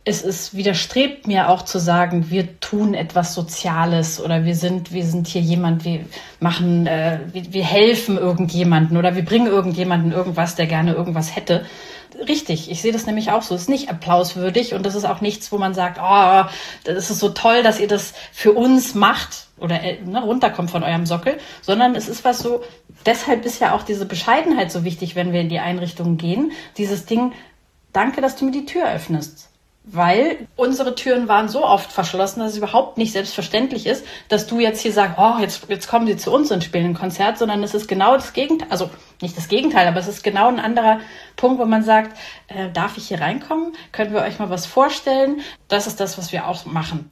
Es widerstrebt mir auch zu sagen, wir tun etwas Soziales oder wir sind hier jemand, wir helfen irgendjemanden oder wir bringen irgendjemanden irgendwas, der gerne irgendwas hätte. Richtig, ich sehe das nämlich auch so. Es ist nicht applauswürdig und das ist auch nichts, wo man sagt, oh, das ist so toll, dass ihr das für uns macht oder runterkommt von eurem Sockel, sondern es ist was so, deshalb ist ja auch diese Bescheidenheit so wichtig, wenn wir in die Einrichtungen gehen. Dieses Ding, danke, dass du mir die Tür öffnest. Weil unsere Türen waren so oft verschlossen, dass es überhaupt nicht selbstverständlich ist, dass du jetzt hier sagst, oh, jetzt kommen sie zu uns und spielen ein Konzert, sondern es ist genau das Gegenteil, also nicht das Gegenteil, aber es ist genau ein anderer Punkt, wo man sagt, darf ich hier reinkommen? Können wir euch mal was vorstellen? Das ist das, was wir auch machen.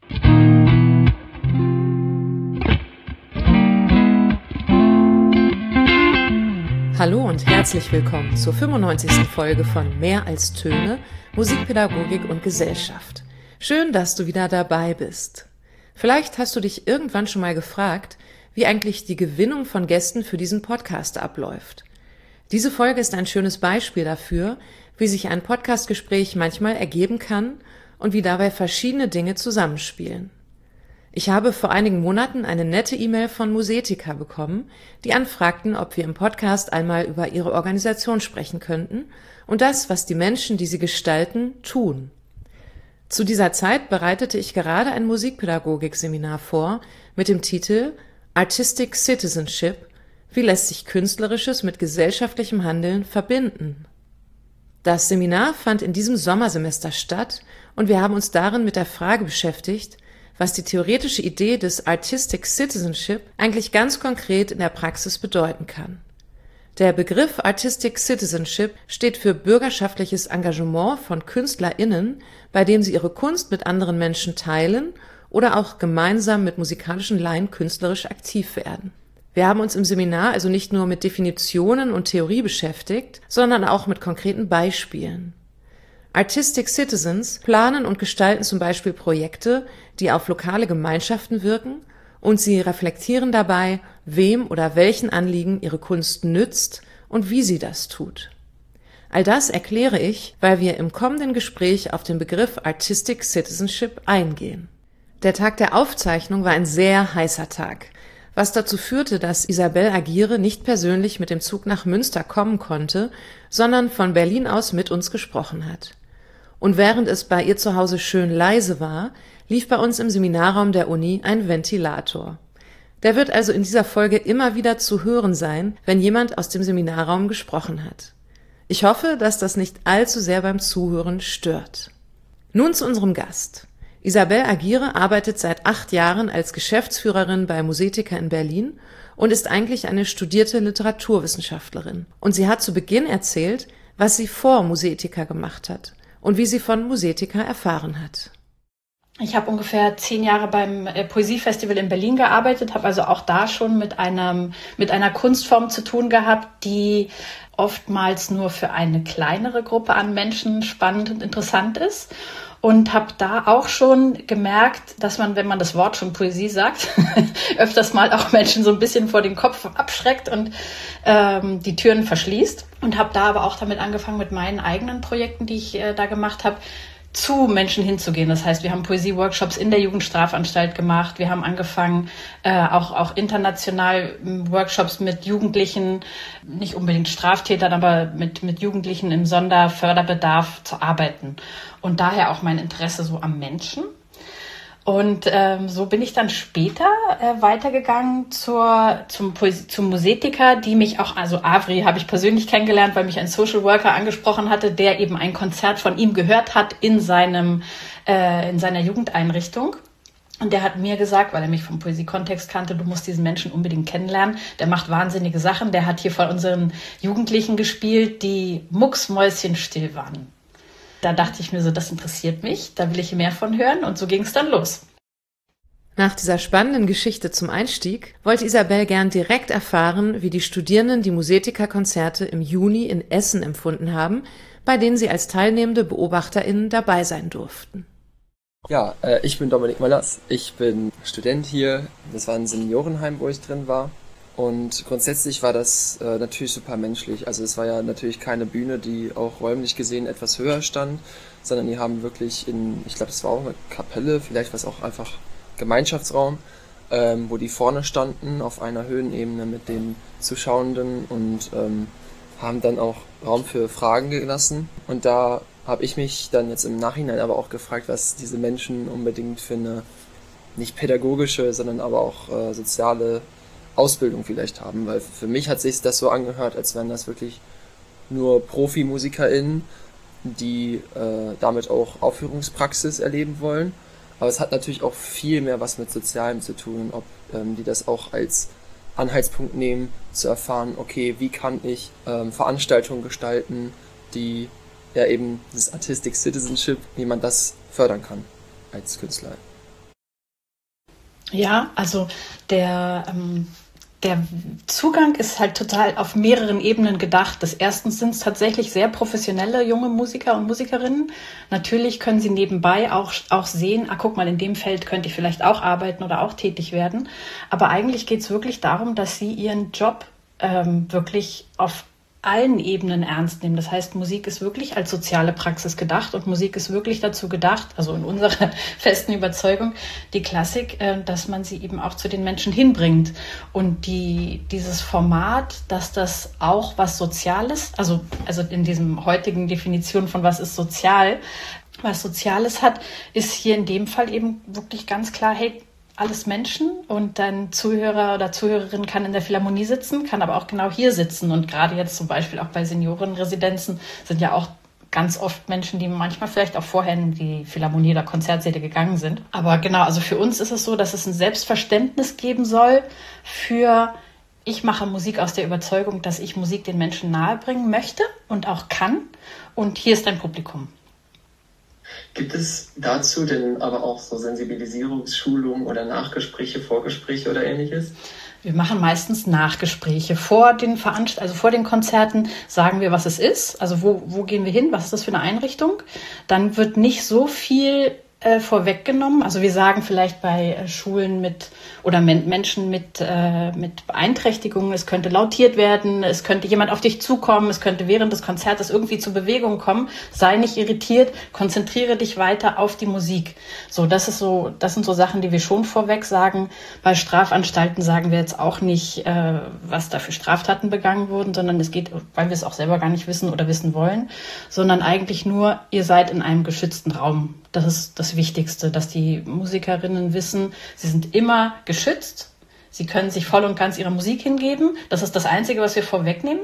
Hallo und herzlich willkommen zur 95. Folge von Mehr als Töne, Musikpädagogik und Gesellschaft. Schön, dass du wieder dabei bist. Vielleicht hast du dich irgendwann schon mal gefragt, wie eigentlich die Gewinnung von Gästen für diesen Podcast abläuft. Diese Folge ist ein schönes Beispiel dafür, wie sich ein Podcastgespräch manchmal ergeben kann und wie dabei verschiedene Dinge zusammenspielen. Ich habe vor einigen Monaten eine nette E-Mail von Musetica bekommen, die anfragten, ob wir im Podcast einmal über ihre Organisation sprechen könnten und das, was die Menschen, die sie gestalten, tun. Zu dieser Zeit bereitete ich gerade ein Musikpädagogik-Seminar vor mit dem Titel Artistic Citizenship – Wie lässt sich Künstlerisches mit gesellschaftlichem Handeln verbinden? Das Seminar fand in diesem Sommersemester statt und wir haben uns darin mit der Frage beschäftigt, was die theoretische Idee des Artistic Citizenship eigentlich ganz konkret in der Praxis bedeuten kann. Der Begriff Artistic Citizenship steht für bürgerschaftliches Engagement von KünstlerInnen, bei dem sie ihre Kunst mit anderen Menschen teilen oder auch gemeinsam mit musikalischen Laien künstlerisch aktiv werden. Wir haben uns im Seminar also nicht nur mit Definitionen und Theorie beschäftigt, sondern auch mit konkreten Beispielen. Artistic Citizens planen und gestalten zum Beispiel Projekte, die auf lokale Gemeinschaften wirken, und sie reflektieren dabei, wem oder welchen Anliegen ihre Kunst nützt und wie sie das tut. All das erkläre ich, weil wir im kommenden Gespräch auf den Begriff Artistic Citizenship eingehen. Der Tag der Aufzeichnung war ein sehr heißer Tag, was dazu führte, dass Isabelle Aguirre nicht persönlich mit dem Zug nach Münster kommen konnte, sondern von Berlin aus mit uns gesprochen hat. Und während es bei ihr zu Hause schön leise war, lief bei uns im Seminarraum der Uni ein Ventilator. Der wird also in dieser Folge immer wieder zu hören sein, wenn jemand aus dem Seminarraum gesprochen hat. Ich hoffe, dass das nicht allzu sehr beim Zuhören stört. Nun zu unserem Gast. Isabelle Aguirre arbeitet seit 8 Jahren als Geschäftsführerin bei Musetica in Berlin und ist eigentlich eine studierte Literaturwissenschaftlerin. Und sie hat zu Beginn erzählt, was sie vor Musetica gemacht hat und wie sie von Musetica erfahren hat. Ich habe ungefähr 10 Jahre beim Poesiefestival in Berlin gearbeitet, habe also auch da schon mit einer Kunstform zu tun gehabt, die oftmals nur für eine kleinere Gruppe an Menschen spannend und interessant ist. Und habe da auch schon gemerkt, dass man, wenn man das Wort schon Poesie sagt, öfters mal auch Menschen so ein bisschen vor den Kopf abschreckt und die Türen verschließt. Und habe da aber auch damit angefangen, mit meinen eigenen Projekten, die ich da gemacht habe, zu Menschen hinzugehen. Das heißt, wir haben Poesie-Workshops in der Jugendstrafanstalt gemacht. Wir haben angefangen, auch international Workshops mit Jugendlichen, nicht unbedingt Straftätern, aber mit Jugendlichen im Sonderförderbedarf zu arbeiten. Und daher auch mein Interesse so am Menschen. Und so bin ich dann später weitergegangen zum Musetica, die mich auch, also Avri habe ich persönlich kennengelernt, weil mich ein Social Worker angesprochen hatte, der eben ein Konzert von ihm gehört hat in seiner Jugendeinrichtung. Und der hat mir gesagt, weil er mich vom Poesie-Kontext kannte, du musst diesen Menschen unbedingt kennenlernen. Der macht wahnsinnige Sachen. Der hat hier vor unseren Jugendlichen gespielt, die mucksmäuschenstill waren. Da dachte ich mir so, das interessiert mich, da will ich mehr von hören und so ging es dann los. Nach dieser spannenden Geschichte zum Einstieg wollte Isabelle gern direkt erfahren, wie die Studierenden die Musetica-Konzerte im Juni in Essen empfunden haben, bei denen sie als teilnehmende BeobachterInnen dabei sein durften. Ja, ich bin Dominik Möllers, ich bin Student hier, das war ein Seniorenheim, wo ich drin war. Und grundsätzlich war das natürlich super menschlich. Also es war ja natürlich keine Bühne, die auch räumlich gesehen etwas höher stand, sondern die haben wirklich ich glaube, das war auch eine Kapelle, vielleicht war es auch einfach Gemeinschaftsraum, wo die vorne standen auf einer Höhenebene mit den Zuschauenden und haben dann auch Raum für Fragen gelassen. Und da habe ich mich dann jetzt im Nachhinein aber auch gefragt, was diese Menschen unbedingt für eine nicht pädagogische, sondern aber auch soziale Ausbildung vielleicht haben, weil für mich hat sich das so angehört, als wären das wirklich nur ProfimusikerInnen, die damit auch Aufführungspraxis erleben wollen. Aber es hat natürlich auch viel mehr was mit Sozialem zu tun, ob die das auch als Anhaltspunkt nehmen, zu erfahren, okay, wie kann ich Veranstaltungen gestalten, die ja eben das Artistic Citizenship, wie man das fördern kann als Künstler. Ja, also der Zugang ist halt total auf mehreren Ebenen gedacht. Erstens sind es tatsächlich sehr professionelle junge Musiker und Musikerinnen. Natürlich können sie nebenbei auch sehen, guck mal, in dem Feld könnte ich vielleicht auch arbeiten oder auch tätig werden. Aber eigentlich geht es wirklich darum, dass sie ihren Job wirklich auf allen Ebenen ernst nehmen. Das heißt, Musik ist wirklich als soziale Praxis gedacht und Musik ist wirklich dazu gedacht, also in unserer festen Überzeugung, die Klassik, dass man sie eben auch zu den Menschen hinbringt. Und dieses Format, dass das auch was Soziales, also in diesem heutigen Definition von was ist sozial, was Soziales hat, ist hier in dem Fall eben wirklich ganz klar, hey, alles Menschen und dein Zuhörer oder Zuhörerin kann in der Philharmonie sitzen, kann aber auch genau hier sitzen. Und gerade jetzt zum Beispiel auch bei Seniorenresidenzen sind ja auch ganz oft Menschen, die manchmal vielleicht auch vorher in die Philharmonie oder Konzertsäle gegangen sind. Aber genau, also für uns ist es so, dass es ein Selbstverständnis geben soll für, ich mache Musik aus der Überzeugung, dass ich Musik den Menschen nahebringen möchte und auch kann. Und hier ist dein Publikum. Gibt es dazu denn aber auch so Sensibilisierungsschulungen oder Nachgespräche, Vorgespräche oder ähnliches? Wir machen meistens Nachgespräche. Vor den Konzerten sagen wir, was es ist. Also wo gehen wir hin? Was ist das für eine Einrichtung? Dann wird nicht so viel vorweggenommen. Also wir sagen vielleicht bei Schulen oder Menschen mit Beeinträchtigungen, es könnte lautiert werden, es könnte jemand auf dich zukommen, es könnte während des Konzertes irgendwie zur Bewegung kommen. Sei nicht irritiert, konzentriere dich weiter auf die Musik. Das sind so Sachen, die wir schon vorweg sagen. Bei Strafanstalten sagen wir jetzt auch nicht, was da für Straftaten begangen wurden, sondern es geht, weil wir es auch selber gar nicht wissen oder wissen wollen, sondern eigentlich nur, ihr seid in einem geschützten Raum. Das ist das Wichtigste, dass die Musikerinnen wissen, sie sind immer geschützt, sie können sich voll und ganz ihrer Musik hingeben. Das ist das Einzige, was wir vorwegnehmen.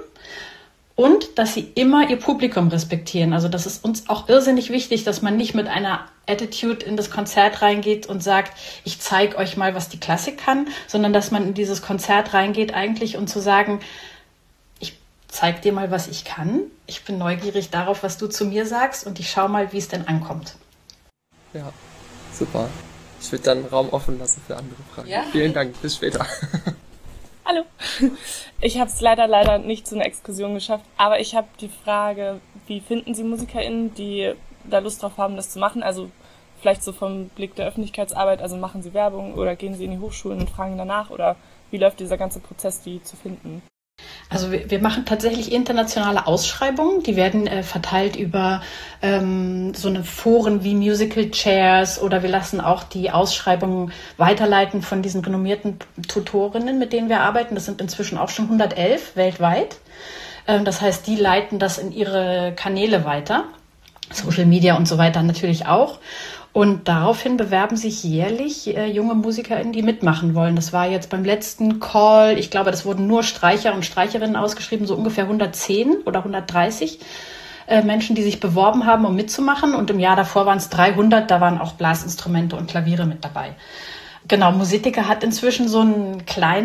Und dass sie immer ihr Publikum respektieren. Also das ist uns auch irrsinnig wichtig, dass man nicht mit einer Attitude in das Konzert reingeht und sagt, ich zeige euch mal, was die Klassik kann, sondern dass man in dieses Konzert reingeht eigentlich und zu sagen, ich zeige dir mal, was ich kann. Ich bin neugierig darauf, was du zu mir sagst und ich schaue mal, wie es denn ankommt. Ja, super. Ich würde dann Raum offen lassen für andere Fragen. Ja? Vielen Dank, bis später. Hallo. Ich habe es leider nicht zu einer Exkursion geschafft, aber ich habe die Frage, wie finden Sie MusikerInnen, die da Lust drauf haben, das zu machen? Also vielleicht so vom Blick der Öffentlichkeitsarbeit, also machen Sie Werbung oder gehen Sie in die Hochschulen und fragen danach oder wie läuft dieser ganze Prozess, die zu finden? Also wir machen tatsächlich internationale Ausschreibungen, die werden verteilt über so eine Foren wie Musical Chairs oder wir lassen auch die Ausschreibungen weiterleiten von diesen renommierten Tutorinnen, mit denen wir arbeiten. Das sind inzwischen auch schon 111 weltweit. Das heißt, die leiten das in ihre Kanäle weiter, Social Media und so weiter natürlich auch. Und daraufhin bewerben sich jährlich junge MusikerInnen, die mitmachen wollen. Das war jetzt beim letzten Call, ich glaube, das wurden nur Streicher und Streicherinnen ausgeschrieben, so ungefähr 110 oder 130 Menschen, die sich beworben haben, um mitzumachen. Und im Jahr davor waren es 300, da waren auch Blasinstrumente und Klaviere mit dabei. Genau, Musitica hat inzwischen so eine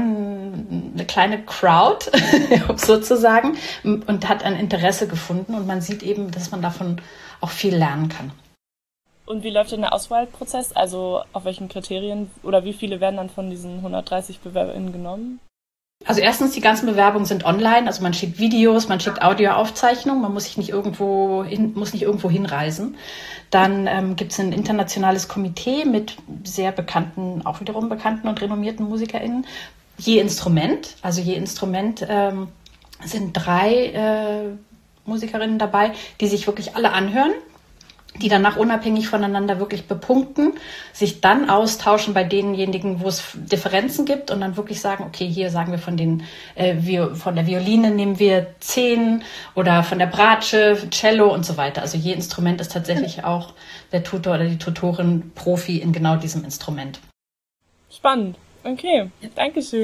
kleine Crowd sozusagen und hat ein Interesse gefunden. Und man sieht eben, dass man davon auch viel lernen kann. Und wie läuft denn der Auswahlprozess? Also auf welchen Kriterien oder wie viele werden dann von diesen 130 BewerberInnen genommen? Also erstens, die ganzen Bewerbungen sind online. Also man schickt Videos, man schickt Audioaufzeichnungen. Man muss sich nicht irgendwo hinreisen. Dann gibt es ein internationales Komitee mit sehr bekannten, auch wiederum bekannten und renommierten MusikerInnen. Je Instrument sind 3 Musikerinnen dabei, die sich wirklich alle anhören. die danach unabhängig voneinander wirklich bepunkten, sich dann austauschen bei denjenigen, wo es Differenzen gibt und dann wirklich sagen, okay, hier sagen wir von der Violine nehmen wir 10 oder von der Bratsche, Cello und so weiter. Also je Instrument ist tatsächlich auch der Tutor oder die Tutorin Profi in genau diesem Instrument. Spannend. Okay, Dankeschön.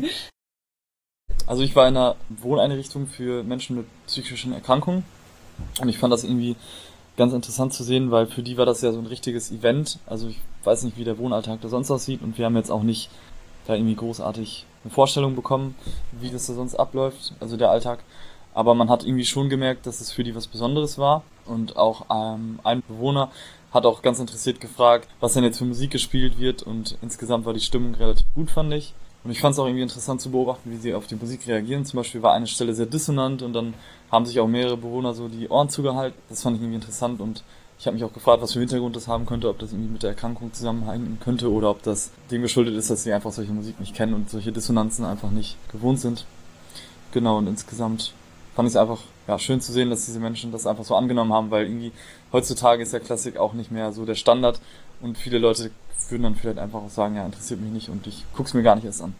Also ich war in einer Wohneinrichtung für Menschen mit psychischen Erkrankungen und ich fand das irgendwie ganz interessant zu sehen, weil für die war das ja so ein richtiges Event. Also ich weiß nicht, wie der Wohnalltag da sonst aussieht und wir haben jetzt auch nicht da irgendwie großartig eine Vorstellung bekommen, wie das da sonst abläuft, also der Alltag. Aber man hat irgendwie schon gemerkt, dass es für die was Besonderes war und auch ein Bewohner hat auch ganz interessiert gefragt, was denn jetzt für Musik gespielt wird und insgesamt war die Stimmung relativ gut, fand ich. Und ich fand es auch irgendwie interessant zu beobachten, wie sie auf die Musik reagieren. Zum Beispiel war eine Stelle sehr dissonant und dann haben sich auch mehrere Bewohner so die Ohren zugehalten. Das fand ich irgendwie interessant und ich habe mich auch gefragt, was für Hintergrund das haben könnte, ob das irgendwie mit der Erkrankung zusammenhängen könnte oder ob das dem geschuldet ist, dass sie einfach solche Musik nicht kennen und solche Dissonanzen einfach nicht gewohnt sind. Genau, und insgesamt fand ich es einfach schön zu sehen, dass diese Menschen das einfach so angenommen haben, weil irgendwie heutzutage ist ja Klassik auch nicht mehr so der Standard und viele Leute würden dann vielleicht einfach auch sagen, ja, interessiert mich nicht und ich guck's mir gar nicht erst an.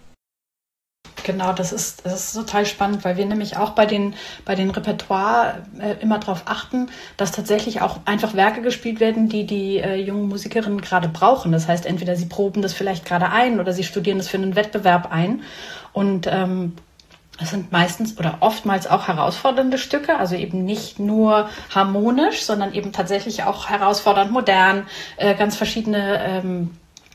Genau, das ist total spannend, weil wir nämlich auch bei den Repertoire immer darauf achten, dass tatsächlich auch einfach Werke gespielt werden, die jungen Musikerinnen gerade brauchen. Das heißt, entweder sie proben das vielleicht gerade ein oder sie studieren das für einen Wettbewerb ein. Und es sind meistens oder oftmals auch herausfordernde Stücke, also eben nicht nur harmonisch, sondern eben tatsächlich auch herausfordernd modern, ganz verschiedene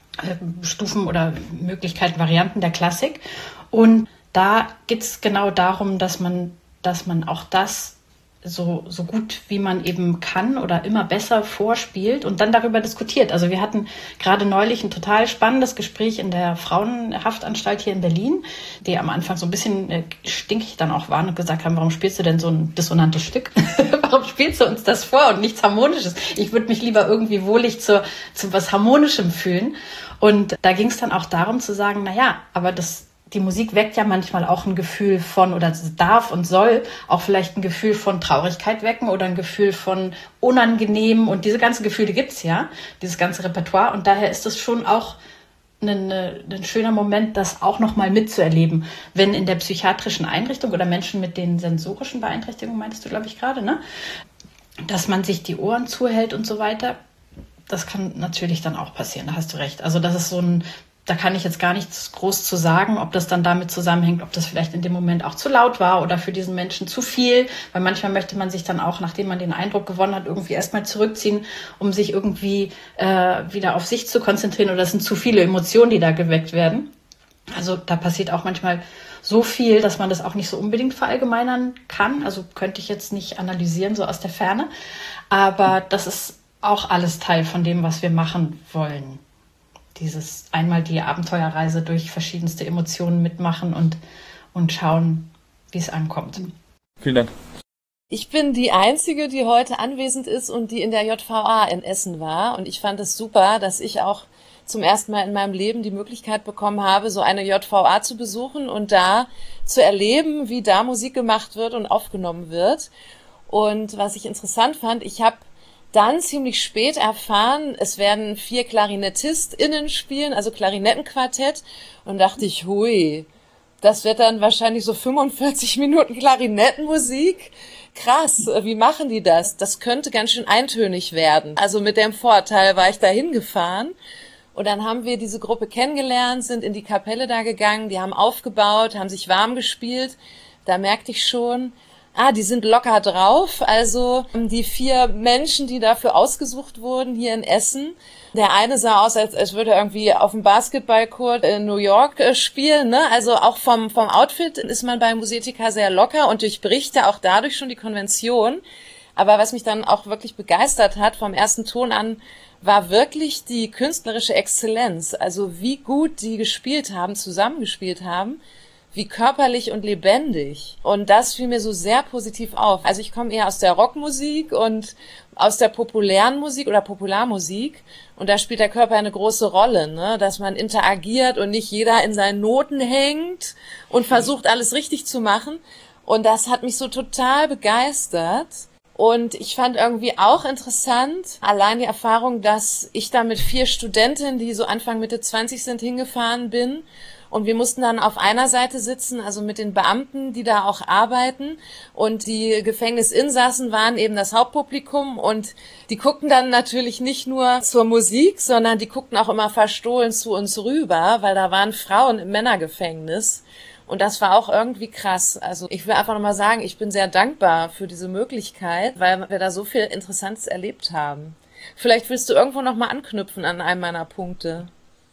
Stufen oder Möglichkeiten, Varianten der Klassik. Und da geht es genau darum, dass man auch das so gut wie man eben kann oder immer besser vorspielt und dann darüber diskutiert. Also wir hatten gerade neulich ein total spannendes Gespräch in der Frauenhaftanstalt hier in Berlin, die am Anfang so ein bisschen stinkig dann auch waren und gesagt haben, warum spielst du denn so ein dissonantes Stück? Warum spielst du uns das vor und nichts Harmonisches? Ich würde mich lieber irgendwie wohlig zu was Harmonischem fühlen. Und da ging es dann auch darum zu sagen, naja, aber die Musik weckt ja manchmal auch ein Gefühl von, oder darf und soll auch vielleicht ein Gefühl von Traurigkeit wecken oder ein Gefühl von Unangenehm. Und diese ganzen Gefühle gibt's ja, dieses ganze Repertoire. Und daher ist es schon auch ein schöner Moment, das auch nochmal mitzuerleben. Wenn in der psychiatrischen Einrichtung oder Menschen mit den sensorischen Beeinträchtigungen, meintest du, glaube ich, gerade, ne? Dass man sich die Ohren zuhält und so weiter. Das kann natürlich dann auch passieren, da hast du recht. Also das ist da kann ich jetzt gar nichts groß zu sagen, ob das dann damit zusammenhängt, ob das vielleicht in dem Moment auch zu laut war oder für diesen Menschen zu viel, weil manchmal möchte man sich dann auch, nachdem man den Eindruck gewonnen hat, irgendwie erstmal zurückziehen, um sich irgendwie wieder auf sich zu konzentrieren, oder es sind zu viele Emotionen, die da geweckt werden. Also da passiert auch manchmal so viel, dass man das auch nicht so unbedingt verallgemeinern kann. Also könnte ich jetzt nicht analysieren, so aus der Ferne, aber das ist auch alles Teil von dem, was wir machen wollen. Dieses einmal die Abenteuerreise durch verschiedenste Emotionen mitmachen und schauen, wie es ankommt. Vielen Dank. Ich bin die Einzige, die heute anwesend ist und die in der JVA in Essen war. Und ich fand es super, dass ich auch zum ersten Mal in meinem Leben die Möglichkeit bekommen habe, so eine JVA zu besuchen und da zu erleben, wie da Musik gemacht wird und aufgenommen wird. Und was ich interessant fand, ich habe dann ziemlich spät erfahren, es werden 4 KlarinettistInnen spielen, also Klarinettenquartett. Und dachte ich, hui, das wird dann wahrscheinlich so 45 Minuten Klarinettenmusik. Krass, wie machen die das? Das könnte ganz schön eintönig werden. Also mit dem Vorteil war ich da hingefahren. Und dann haben wir diese Gruppe kennengelernt, sind in die Kapelle da gegangen, die haben aufgebaut, haben sich warm gespielt. Da merkte ich schon, die sind locker drauf. Also die 4 Menschen, die dafür ausgesucht wurden hier in Essen. Der eine sah aus, als würde er irgendwie auf dem Basketballcourt in New York spielen, ne? Also auch vom Outfit ist man bei Musetica sehr locker und durchbricht ja auch dadurch schon die Konvention. Aber was mich dann auch wirklich begeistert hat vom ersten Ton an, war wirklich die künstlerische Exzellenz. Also wie gut die gespielt haben, zusammengespielt haben. Wie körperlich und lebendig. Und das fiel mir so sehr positiv auf. Also ich komme eher aus der Rockmusik und aus der populären Musik oder Popularmusik. Und da spielt der Körper eine große Rolle, ne? Dass man interagiert und nicht jeder in seinen Noten hängt und versucht, alles richtig zu machen. Und das hat mich so total begeistert. Und ich fand irgendwie auch interessant, allein die Erfahrung, dass ich da mit 4 Studentinnen, die so Anfang Mitte 20 sind, hingefahren bin. Und wir mussten dann auf einer Seite sitzen, also mit den Beamten, die da auch arbeiten. Und die Gefängnisinsassen waren eben das Hauptpublikum. Und die guckten dann natürlich nicht nur zur Musik, sondern die guckten auch immer verstohlen zu uns rüber, weil da waren Frauen im Männergefängnis. Und das war auch irgendwie krass. Also ich will einfach nochmal sagen, ich bin sehr dankbar für diese Möglichkeit, weil wir da so viel Interessantes erlebt haben. Vielleicht willst du irgendwo nochmal anknüpfen an einem meiner Punkte.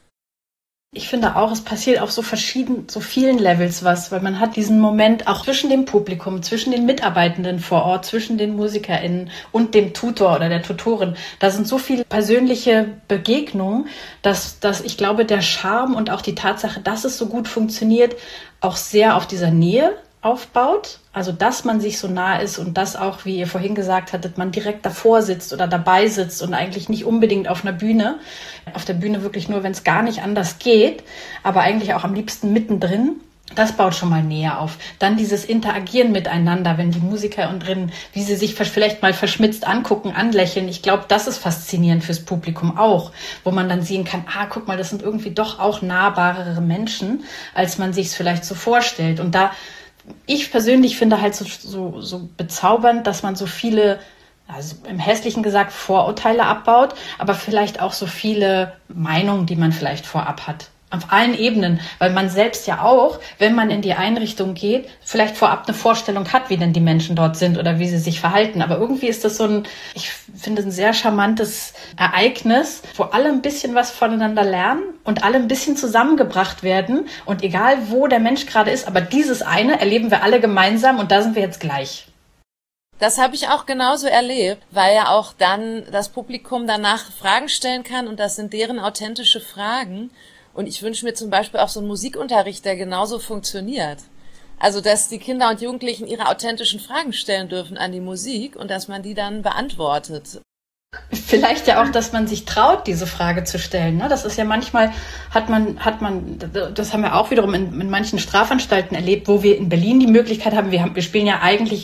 Ich finde auch, es passiert auf so vielen Levels was, weil man hat diesen Moment auch zwischen dem Publikum, zwischen den Mitarbeitenden vor Ort, zwischen den MusikerInnen und dem Tutor oder der Tutorin. Da sind so viele persönliche Begegnungen, dass ich glaube, der Charme und auch die Tatsache, dass es so gut funktioniert, auch sehr auf dieser Nähe aufbaut. Also, dass man sich so nah ist und dass auch, wie ihr vorhin gesagt hattet, man direkt davor sitzt oder dabei sitzt und eigentlich nicht unbedingt auf einer Bühne. Auf der Bühne wirklich nur, wenn es gar nicht anders geht, aber eigentlich auch am liebsten mittendrin. Das baut schon mal Nähe auf. Dann dieses Interagieren miteinander, wenn die Musikerinnen, wie sie sich vielleicht mal verschmitzt angucken, anlächeln. Ich glaube, das ist faszinierend fürs Publikum auch, wo man dann sehen kann, guck mal, das sind irgendwie doch auch nahbarere Menschen, als man sich es vielleicht so vorstellt. Und da, ich persönlich finde halt so bezaubernd, dass man so viele, also im Hässlichen gesagt, Vorurteile abbaut, aber vielleicht auch so viele Meinungen, die man vielleicht vorab hat. Auf allen Ebenen, weil man selbst ja auch, wenn man in die Einrichtung geht, vielleicht vorab eine Vorstellung hat, wie denn die Menschen dort sind oder wie sie sich verhalten. Aber irgendwie ist das ich finde, ein sehr charmantes Ereignis, wo alle ein bisschen was voneinander lernen und alle ein bisschen zusammengebracht werden. Und egal, wo der Mensch gerade ist, aber dieses eine erleben wir alle gemeinsam und da sind wir jetzt gleich. Das habe ich auch genauso erlebt, weil ja auch dann das Publikum danach Fragen stellen kann und das sind deren authentische Fragen. Und ich wünsche mir zum Beispiel auch so einen Musikunterricht, der genauso funktioniert. Also, dass die Kinder und Jugendlichen ihre authentischen Fragen stellen dürfen an die Musik und dass man die dann beantwortet. Vielleicht ja auch, dass man sich traut, diese Frage zu stellen. Ne? Das ist ja manchmal, hat man, das haben wir auch wiederum in manchen Strafanstalten erlebt, wo wir in Berlin die Möglichkeit haben, wir spielen ja eigentlich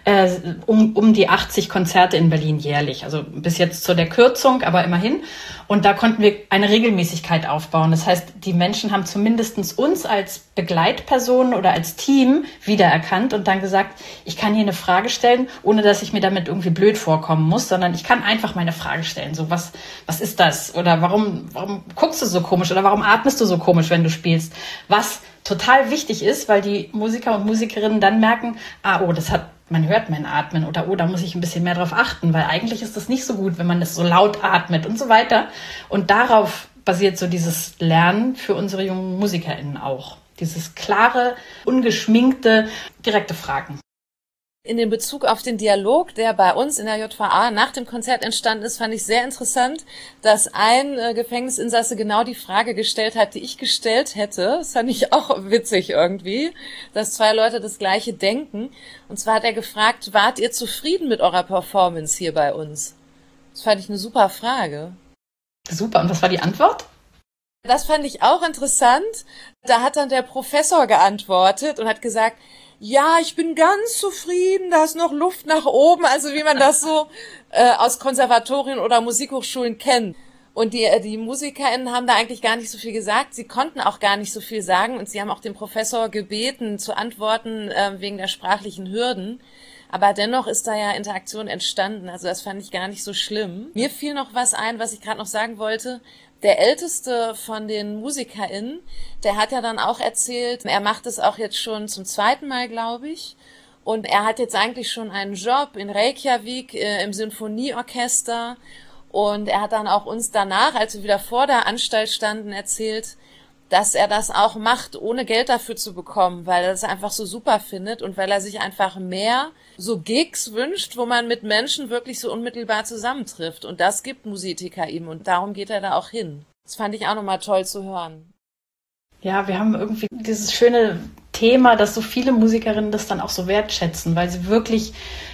um die 80 Konzerte in Berlin jährlich. Also bis jetzt zu der Kürzung, aber immerhin. Und da konnten wir eine Regelmäßigkeit aufbauen. Das heißt, die Menschen haben zumindest uns als Begleitpersonen oder als Team wiedererkannt und dann gesagt, ich kann hier eine Frage stellen, ohne dass ich mir damit irgendwie blöd vorkommen muss, sondern ich kann einfach meine Frage stellen. So, was ist das? Oder warum guckst du so komisch? Oder warum atmest du so komisch, wenn du spielst? Was total wichtig ist, weil die Musiker und Musikerinnen dann merken, man hört mein Atmen oder da muss ich ein bisschen mehr drauf achten, weil eigentlich ist das nicht so gut, wenn man das so laut atmet und so weiter. Und darauf basiert so dieses Lernen für unsere jungen MusikerInnen auch. Dieses klare, ungeschminkte, direkte Fragen. In dem Bezug auf den Dialog, der bei uns in der JVA nach dem Konzert entstanden ist, fand ich sehr interessant, dass ein Gefängnisinsasse genau die Frage gestellt hat, die ich gestellt hätte. Das fand ich auch witzig irgendwie, dass 2 Leute das Gleiche denken. Und zwar hat er gefragt, wart ihr zufrieden mit eurer Performance hier bei uns? Das fand ich eine super Frage. Super, und was war die Antwort? Das fand ich auch interessant. Da hat dann der Professor geantwortet und hat gesagt, ja, ich bin ganz zufrieden, da ist noch Luft nach oben, also wie man das so aus Konservatorien oder Musikhochschulen kennt. Und die MusikerInnen haben da eigentlich gar nicht so viel gesagt, sie konnten auch gar nicht so viel sagen und sie haben auch den Professor gebeten zu antworten wegen der sprachlichen Hürden. Aber dennoch ist da ja Interaktion entstanden, also das fand ich gar nicht so schlimm. Mir fiel noch was ein, was ich gerade noch sagen wollte. Der älteste von den MusikerInnen, der hat ja dann auch erzählt, er macht es auch jetzt schon zum 2. Mal, glaube ich. Und er hat jetzt eigentlich schon einen Job in Reykjavik im Sinfonieorchester. Und er hat dann auch uns danach, als wir wieder vor der Anstalt standen, erzählt, dass er das auch macht, ohne Geld dafür zu bekommen, weil er das einfach so super findet und weil er sich einfach mehr so Gigs wünscht, wo man mit Menschen wirklich so unmittelbar zusammentrifft. Und das gibt Musitica ihm und darum geht er da auch hin. Das fand ich auch nochmal toll zu hören. Ja, wir haben irgendwie dieses schöne Thema, dass so viele Musikerinnen das dann auch so wertschätzen, weil sie wirklich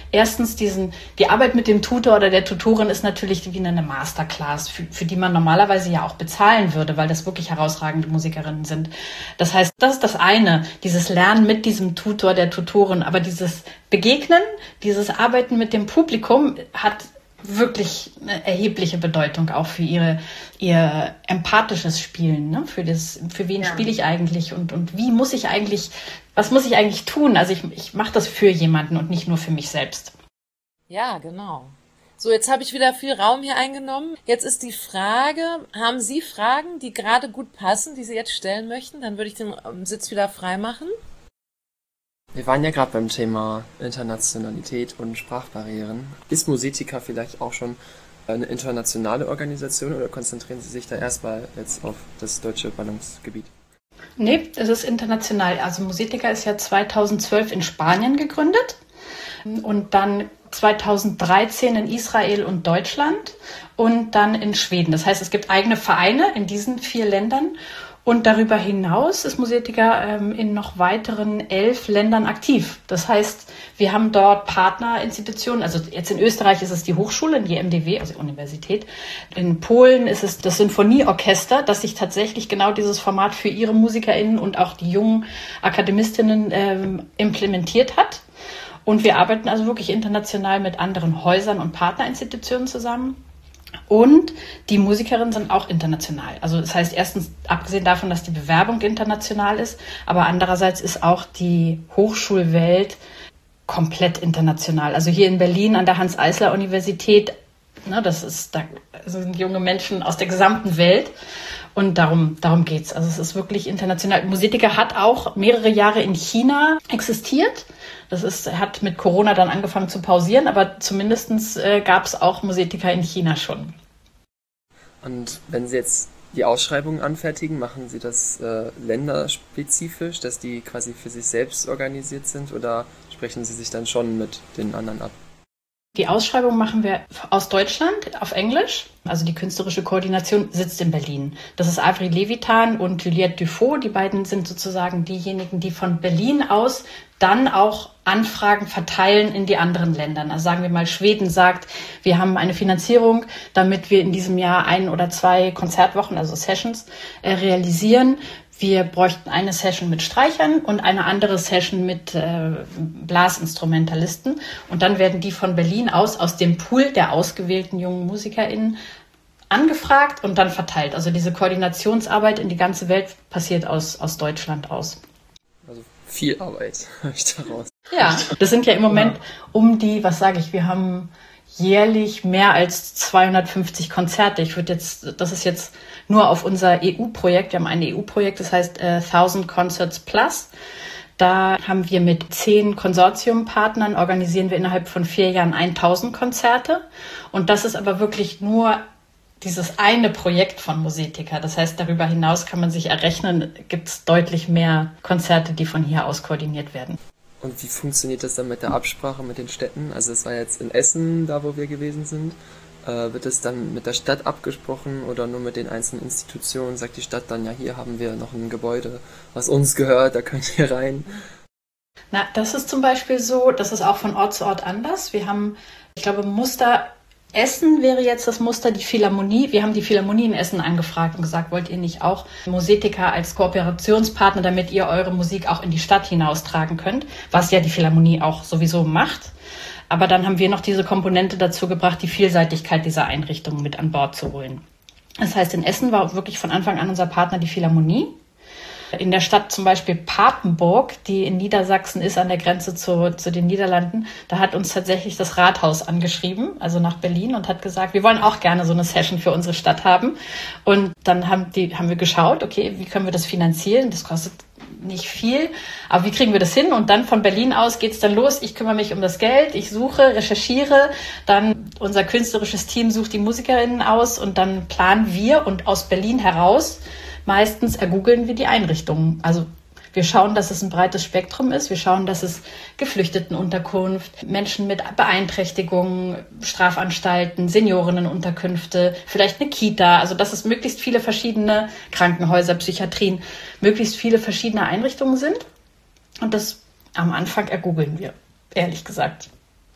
erstens die Arbeit mit dem Tutor oder der Tutorin ist natürlich wie eine Masterclass, für die man normalerweise ja auch bezahlen würde, weil das wirklich herausragende Musikerinnen sind. Das heißt, das ist das eine, dieses Lernen mit diesem Tutor, der Tutorin, aber dieses Begegnen, dieses Arbeiten mit dem Publikum hat wirklich eine erhebliche Bedeutung auch für ihr empathisches Spielen, ne? Für wen spiele ich eigentlich und was muss ich eigentlich tun? Also ich mache das für jemanden und nicht nur für mich selbst. Ja, genau. So, jetzt habe ich wieder viel Raum hier eingenommen. Jetzt ist die Frage, haben Sie Fragen, die gerade gut passen, die Sie jetzt stellen möchten? Dann würde ich den Sitz wieder frei machen. Wir waren ja gerade beim Thema Internationalität und Sprachbarrieren. Ist Musitica vielleicht auch schon eine internationale Organisation oder konzentrieren Sie sich da erstmal jetzt auf das deutsche Ballungsgebiet? Nee, es ist international. Also Musitica ist ja 2012 in Spanien gegründet und dann 2013 in Israel und Deutschland und dann in Schweden. Das heißt, es gibt eigene Vereine in diesen 4 Ländern. Und darüber hinaus ist Musitica in noch weiteren 11 Ländern aktiv. Das heißt, wir haben dort Partnerinstitutionen. Also jetzt in Österreich ist es die Hochschule, die MDW, also die Universität. In Polen ist es das Sinfonieorchester, das sich tatsächlich genau dieses Format für ihre MusikerInnen und auch die jungen Akademistinnen implementiert hat. Und wir arbeiten also wirklich international mit anderen Häusern und Partnerinstitutionen zusammen. Und die Musikerinnen sind auch international. Also das heißt erstens, abgesehen davon, dass die Bewerbung international ist, aber andererseits ist auch die Hochschulwelt komplett international. Also hier in Berlin an der Hans-Eisler-Universität, ne, da sind junge Menschen aus der gesamten Welt. Und darum geht's. Also es ist wirklich international. Musitica hat auch mehrere Jahre in China existiert. Hat mit Corona dann angefangen zu pausieren, aber zumindestens gab es auch Musitica in China schon. Und wenn Sie jetzt die Ausschreibungen anfertigen, machen Sie das länderspezifisch, dass die quasi für sich selbst organisiert sind, oder sprechen Sie sich dann schon mit den anderen ab? Die Ausschreibung machen wir aus Deutschland auf Englisch. Also die künstlerische Koordination sitzt in Berlin. Das ist Avril Levitan und Juliette Dufaux. Die beiden sind sozusagen diejenigen, die von Berlin aus dann auch Anfragen verteilen in die anderen Länder. Also sagen wir mal, Schweden sagt, wir haben eine Finanzierung, damit wir in diesem Jahr 1 oder 2 Konzertwochen, also Sessions, realisieren. Wir bräuchten eine Session mit Streichern und eine andere Session mit Blasinstrumentalisten. Und dann werden die von Berlin aus dem Pool der ausgewählten jungen MusikerInnen angefragt und dann verteilt. Also diese Koordinationsarbeit in die ganze Welt passiert aus Deutschland aus. Also viel Arbeit, höre ich daraus. Ja, das sind ja im Moment wir haben jährlich mehr als 250 Konzerte. Das ist jetzt nur auf unser EU-Projekt. Wir haben ein EU-Projekt, das heißt 1000 Concerts Plus. Da haben wir mit 10 Konsortiumpartnern, organisieren wir innerhalb von 4 Jahren 1000 Konzerte. Und das ist aber wirklich nur dieses eine Projekt von Musitica. Das heißt, darüber hinaus kann man sich errechnen, gibt es deutlich mehr Konzerte, die von hier aus koordiniert werden. Und wie funktioniert das dann mit der Absprache mit den Städten? Also es war jetzt in Essen, da wo wir gewesen sind. Wird es dann mit der Stadt abgesprochen oder nur mit den einzelnen Institutionen? Sagt die Stadt dann, ja, hier haben wir noch ein Gebäude, was uns gehört, da könnt ihr rein. Na, das ist zum Beispiel so, das ist auch von Ort zu Ort anders. Wir haben, ich glaube, Essen wäre jetzt das Muster, die Philharmonie. Wir haben die Philharmonie in Essen angefragt und gesagt, wollt ihr nicht auch Musitica als Kooperationspartner, damit ihr eure Musik auch in die Stadt hinaustragen könnt, was ja die Philharmonie auch sowieso macht. Aber dann haben wir noch diese Komponente dazu gebracht, die Vielseitigkeit dieser Einrichtungen mit an Bord zu holen. Das heißt, in Essen war wirklich von Anfang an unser Partner die Philharmonie. In der Stadt zum Beispiel Papenburg, die in Niedersachsen ist, an der Grenze zu den Niederlanden, da hat uns tatsächlich das Rathaus angeschrieben, also nach Berlin, und hat gesagt, wir wollen auch gerne so eine Session für unsere Stadt haben. Und dann haben wir geschaut, okay, wie können wir das finanzieren? Das kostet nicht viel, aber wie kriegen wir das hin? Und dann von Berlin aus geht's dann los. Ich kümmere mich um das Geld, ich suche, recherchiere, dann unser künstlerisches Team sucht die MusikerInnen aus und dann planen wir, und aus Berlin heraus meistens ergoogeln wir die Einrichtungen. Also wir schauen, dass es ein breites Spektrum ist. Wir schauen, dass es Geflüchtetenunterkunft, Menschen mit Beeinträchtigungen, Strafanstalten, Seniorinnenunterkünfte, vielleicht eine Kita. Also dass es möglichst viele verschiedene Krankenhäuser, Psychiatrien, möglichst viele verschiedene Einrichtungen sind. Und das am Anfang ergoogeln wir, ehrlich gesagt.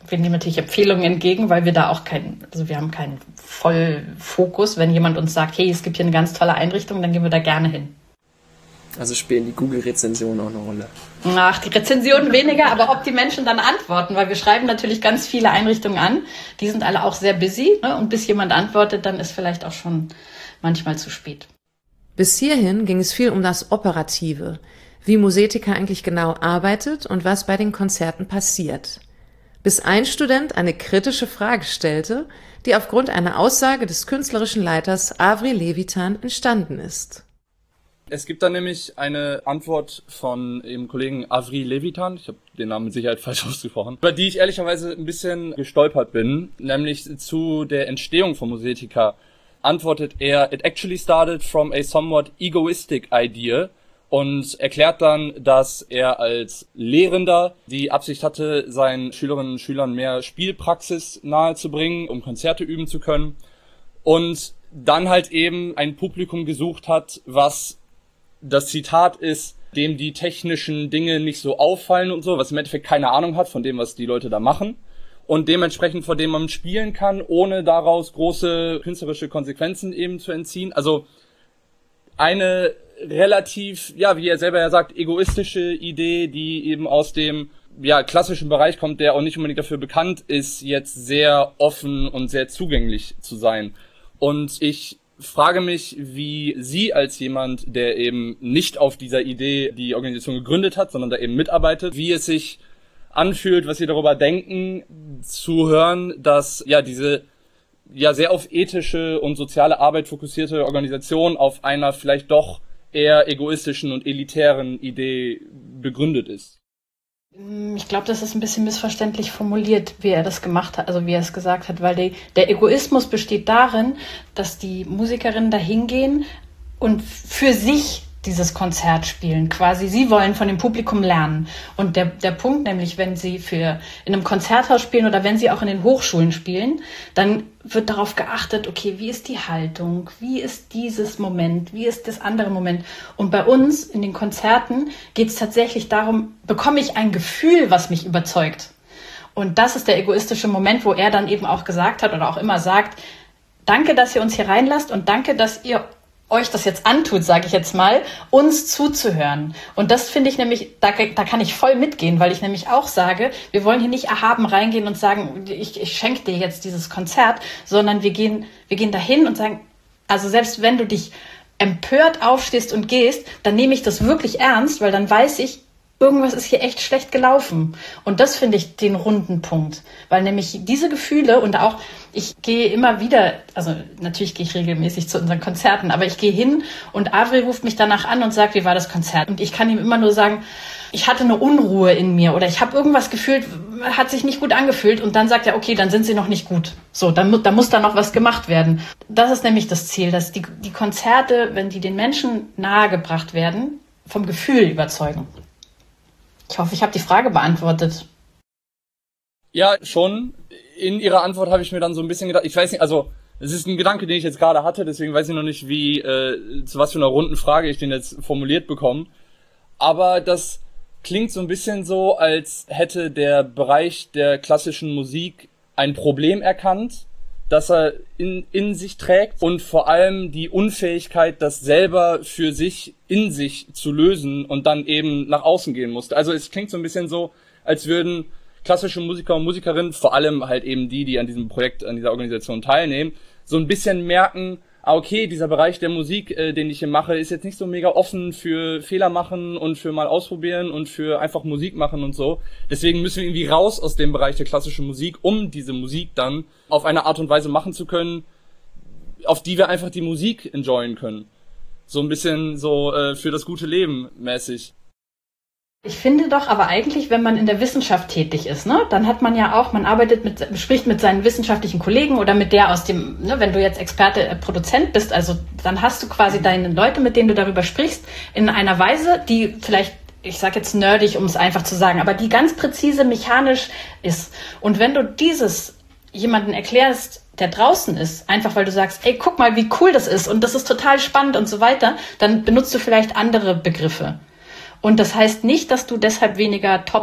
wir nehmen natürlich Empfehlungen entgegen, weil wir da auch wir haben keinen Vollfokus. Wenn jemand uns sagt, hey, es gibt hier eine ganz tolle Einrichtung, dann gehen wir da gerne hin. Also spielen die Google-Rezensionen auch eine Rolle? Ach, die Rezensionen weniger, aber ob die Menschen dann antworten, weil wir schreiben natürlich ganz viele Einrichtungen an. Die sind alle auch sehr busy, ne? Und bis jemand antwortet, dann ist vielleicht auch schon manchmal zu spät. Bis hierhin ging es viel um das Operative, wie Musetica eigentlich genau arbeitet und was bei den Konzerten passiert. Bis ein Student eine kritische Frage stellte, die aufgrund einer Aussage des künstlerischen Leiters Avri Levitan entstanden ist. Es gibt da nämlich eine Antwort von dem Kollegen Avri Levitan, ich habe den Namen mit Sicherheit falsch ausgesprochen, über die ich ehrlicherweise ein bisschen gestolpert bin, nämlich zu der Entstehung von Musetica antwortet er, "It actually started from a somewhat egoistic idea", und erklärt dann, dass er als Lehrender die Absicht hatte, seinen Schülerinnen und Schülern mehr Spielpraxis nahezubringen, um Konzerte üben zu können, und dann halt eben ein Publikum gesucht hat, was, das Zitat ist, dem die technischen Dinge nicht so auffallen und so, was im Endeffekt keine Ahnung hat von dem, was die Leute da machen, und dementsprechend vor dem man spielen kann, ohne daraus große künstlerische Konsequenzen eben zu entziehen. Also eine relativ, ja, wie er selber ja sagt, egoistische Idee, die eben aus dem klassischen Bereich kommt, der auch nicht unbedingt dafür bekannt ist, jetzt sehr offen und sehr zugänglich zu sein. Und ich frage mich, wie Sie als jemand, der eben nicht auf dieser Idee die Organisation gegründet hat, sondern da eben mitarbeitet, wie es sich anfühlt, was Sie darüber denken, zu hören, dass diese sehr auf ethische und soziale Arbeit fokussierte Organisation auf einer vielleicht doch eher egoistischen und elitären Idee begründet ist. Ich glaube, das ist ein bisschen missverständlich formuliert, wie er das gemacht hat, also wie er es gesagt hat, weil der Egoismus besteht darin, dass die Musikerinnen da hingehen und für sich dieses Konzert spielen. Quasi, sie wollen von dem Publikum lernen. Und der Punkt nämlich, wenn sie in einem Konzerthaus spielen oder wenn sie auch in den Hochschulen spielen, dann wird darauf geachtet, okay, wie ist die Haltung, wie ist dieses Moment, wie ist das andere Moment. Und bei uns in den Konzerten geht es tatsächlich darum, bekomme ich ein Gefühl, was mich überzeugt. Und das ist der egoistische Moment, wo er dann eben auch gesagt hat oder auch immer sagt, danke, dass ihr uns hier reinlasst und danke, dass ihr euch das jetzt antut, sage ich jetzt mal, uns zuzuhören. Und das finde ich nämlich, da kann ich voll mitgehen, weil ich nämlich auch sage, wir wollen hier nicht erhaben reingehen und sagen, ich schenke dir jetzt dieses Konzert, sondern wir gehen dahin und sagen, also selbst wenn du dich empört aufstehst und gehst, dann nehme ich das wirklich ernst, weil dann weiß ich, irgendwas ist hier echt schlecht gelaufen. Und das finde ich den runden Punkt. Weil nämlich diese Gefühle und auch, ich gehe immer wieder, also natürlich gehe ich regelmäßig zu unseren Konzerten, aber ich gehe hin und Avri ruft mich danach an und sagt, wie war das Konzert? Und ich kann ihm immer nur sagen, ich hatte eine Unruhe in mir oder ich habe irgendwas gefühlt, hat sich nicht gut angefühlt, und dann sagt er, okay, dann sind sie noch nicht gut. So, da muss da noch was gemacht werden. Das ist nämlich das Ziel, dass die Konzerte, wenn die den Menschen nahegebracht werden, vom Gefühl überzeugen. Ich hoffe, ich habe die Frage beantwortet. Ja, schon. In Ihrer Antwort habe ich mir dann so ein bisschen gedacht, ich weiß nicht, also es ist ein Gedanke, den ich jetzt gerade hatte, deswegen weiß ich noch nicht, zu was für einer runden Frage ich den jetzt formuliert bekomme. Aber das klingt so ein bisschen so, als hätte der Bereich der klassischen Musik ein Problem erkannt, das er in sich trägt, und vor allem die Unfähigkeit, das selber für sich in sich zu lösen und dann eben nach außen gehen musste. Also es klingt so ein bisschen so, als würden klassische Musiker und Musikerinnen, vor allem halt eben die an diesem Projekt, an dieser Organisation teilnehmen, so ein bisschen merken, okay, dieser Bereich der Musik, den ich hier mache, ist jetzt nicht so mega offen für Fehler machen und für mal ausprobieren und für einfach Musik machen und so. Deswegen müssen wir irgendwie raus aus dem Bereich der klassischen Musik, um diese Musik dann auf eine Art und Weise machen zu können, auf die wir einfach die Musik enjoyen können. So ein bisschen so für das gute Leben mäßig. Ich finde doch aber eigentlich, wenn man in der Wissenschaft tätig ist, ne, dann hat man ja auch, man spricht mit seinen wissenschaftlichen Kollegen oder mit der aus dem, ne, wenn du jetzt Experte, Produzent bist, also dann hast du quasi deine Leute, mit denen du darüber sprichst, in einer Weise, die vielleicht, ich sage jetzt nerdig, um es einfach zu sagen, aber die ganz präzise mechanisch ist. Und wenn du dieses jemanden erklärst, der draußen ist, einfach weil du sagst, ey, guck mal, wie cool das ist und das ist total spannend und so weiter, dann benutzt du vielleicht andere Begriffe. Und das heißt nicht, dass du deshalb weniger top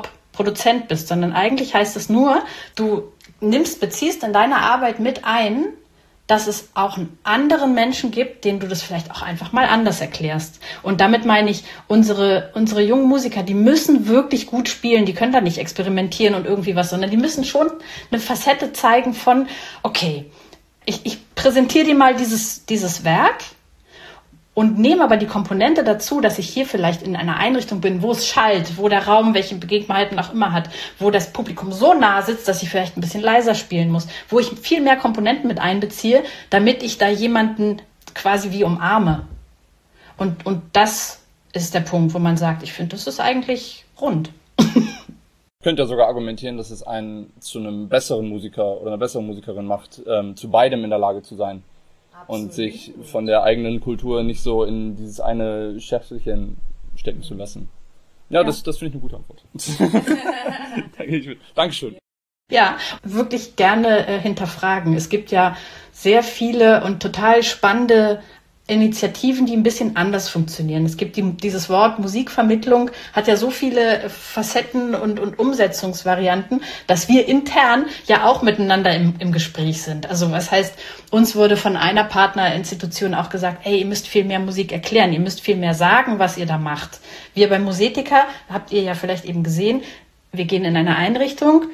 Produzent bist, sondern eigentlich heißt es nur, du beziehst in deiner Arbeit mit ein, dass es auch einen anderen Menschen gibt, denen du das vielleicht auch einfach mal anders erklärst. Und damit meine ich, unsere jungen Musiker, die müssen wirklich gut spielen, die können da nicht experimentieren und irgendwie was, sondern die müssen schon eine Facette zeigen von, okay, ich präsentiere dir mal dieses Werk und nehme aber die Komponente dazu, dass ich hier vielleicht in einer Einrichtung bin, wo es schallt, wo der Raum welche Begebenheiten auch immer hat, wo das Publikum so nah sitzt, dass ich vielleicht ein bisschen leiser spielen muss, wo ich viel mehr Komponenten mit einbeziehe, damit ich da jemanden quasi wie umarme. Und das ist der Punkt, wo man sagt, ich finde, das ist eigentlich rund. Ich könnte ja sogar argumentieren, dass es einen zu einem besseren Musiker oder einer besseren Musikerin macht, zu beidem in der Lage zu sein. Absolut. Und sich von der eigenen Kultur nicht so in dieses eine Schäftelchen stecken zu lassen. Ja. Das finde ich eine gute Antwort. Dankeschön. Ja, wirklich gerne hinterfragen. Es gibt ja sehr viele und total spannende Initiativen, die ein bisschen anders funktionieren. Es gibt dieses Wort Musikvermittlung, hat ja so viele Facetten und Umsetzungsvarianten, dass wir intern ja auch miteinander im Gespräch sind. Also was heißt, uns wurde von einer Partnerinstitution auch gesagt, ey, ihr müsst viel mehr Musik erklären, ihr müsst viel mehr sagen, was ihr da macht. Wir beim Musiker, habt ihr ja vielleicht eben gesehen, wir gehen in eine Einrichtung,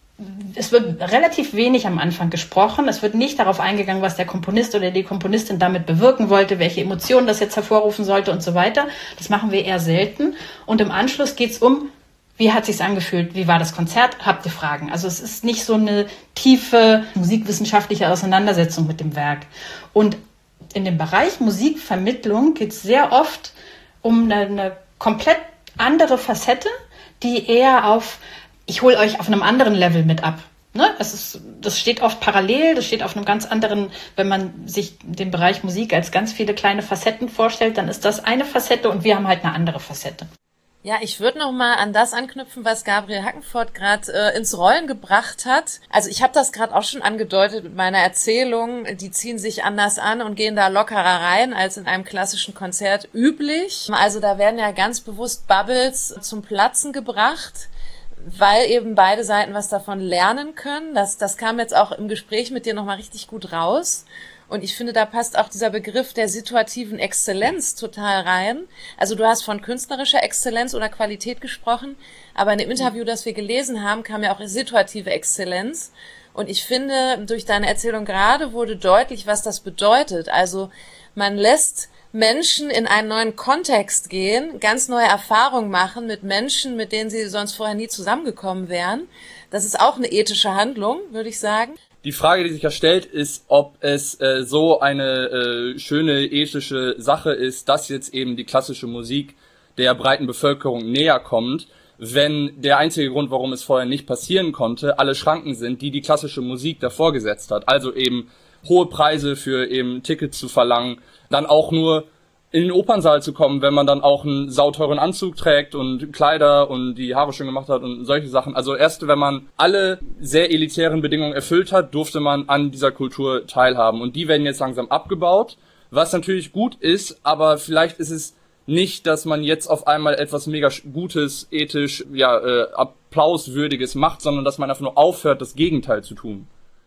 es wird relativ wenig am Anfang gesprochen. Es wird nicht darauf eingegangen, was der Komponist oder die Komponistin damit bewirken wollte, welche Emotionen das jetzt hervorrufen sollte und so weiter. Das machen wir eher selten. Und im Anschluss geht's um, wie hat sich's angefühlt? Wie war das Konzert? Habt ihr Fragen? Also es ist nicht so eine tiefe musikwissenschaftliche Auseinandersetzung mit dem Werk. Und in dem Bereich Musikvermittlung geht's sehr oft um eine komplett andere Facette, die eher auf ich hole euch auf einem anderen Level mit ab. Ne? Das steht oft parallel, das steht auf einem ganz anderen, wenn man sich den Bereich Musik als ganz viele kleine Facetten vorstellt, dann ist das eine Facette und wir haben halt eine andere Facette. Ja, ich würde noch mal an das anknüpfen, was Gabriel Hackenfort gerade ins Rollen gebracht hat. Also ich habe das gerade auch schon angedeutet mit meiner Erzählung. Die ziehen sich anders an und gehen da lockerer rein als in einem klassischen Konzert üblich. Also da werden ja ganz bewusst Bubbles zum Platzen gebracht, weil eben beide Seiten was davon lernen können. Das kam jetzt auch im Gespräch mit dir nochmal richtig gut raus. Und ich finde, da passt auch dieser Begriff der situativen Exzellenz total rein. Also du hast von künstlerischer Exzellenz oder Qualität gesprochen, aber in dem Interview, das wir gelesen haben, kam ja auch situative Exzellenz. Und ich finde, durch deine Erzählung gerade wurde deutlich, was das bedeutet. Also man lässt Menschen in einen neuen Kontext gehen, ganz neue Erfahrungen machen mit Menschen, mit denen sie sonst vorher nie zusammengekommen wären. Das ist auch eine ethische Handlung, würde ich sagen. Die Frage, die sich ja stellt, ist, ob es so eine schöne ethische Sache ist, dass jetzt eben die klassische Musik der breiten Bevölkerung näher kommt, wenn der einzige Grund, warum es vorher nicht passieren konnte, alle Schranken sind, die klassische Musik davor gesetzt hat. Also eben hohe Preise für eben Tickets zu verlangen, dann auch nur in den Opernsaal zu kommen, wenn man dann auch einen sauteuren Anzug trägt und Kleider und die Haare schön gemacht hat und solche Sachen. Also erst wenn man alle sehr elitären Bedingungen erfüllt hat, durfte man an dieser Kultur teilhaben. Und die werden jetzt langsam abgebaut, was natürlich gut ist, aber vielleicht ist es nicht, dass man jetzt auf einmal etwas mega Gutes, ethisch, applauswürdiges macht, sondern dass man einfach nur aufhört, das Gegenteil zu tun.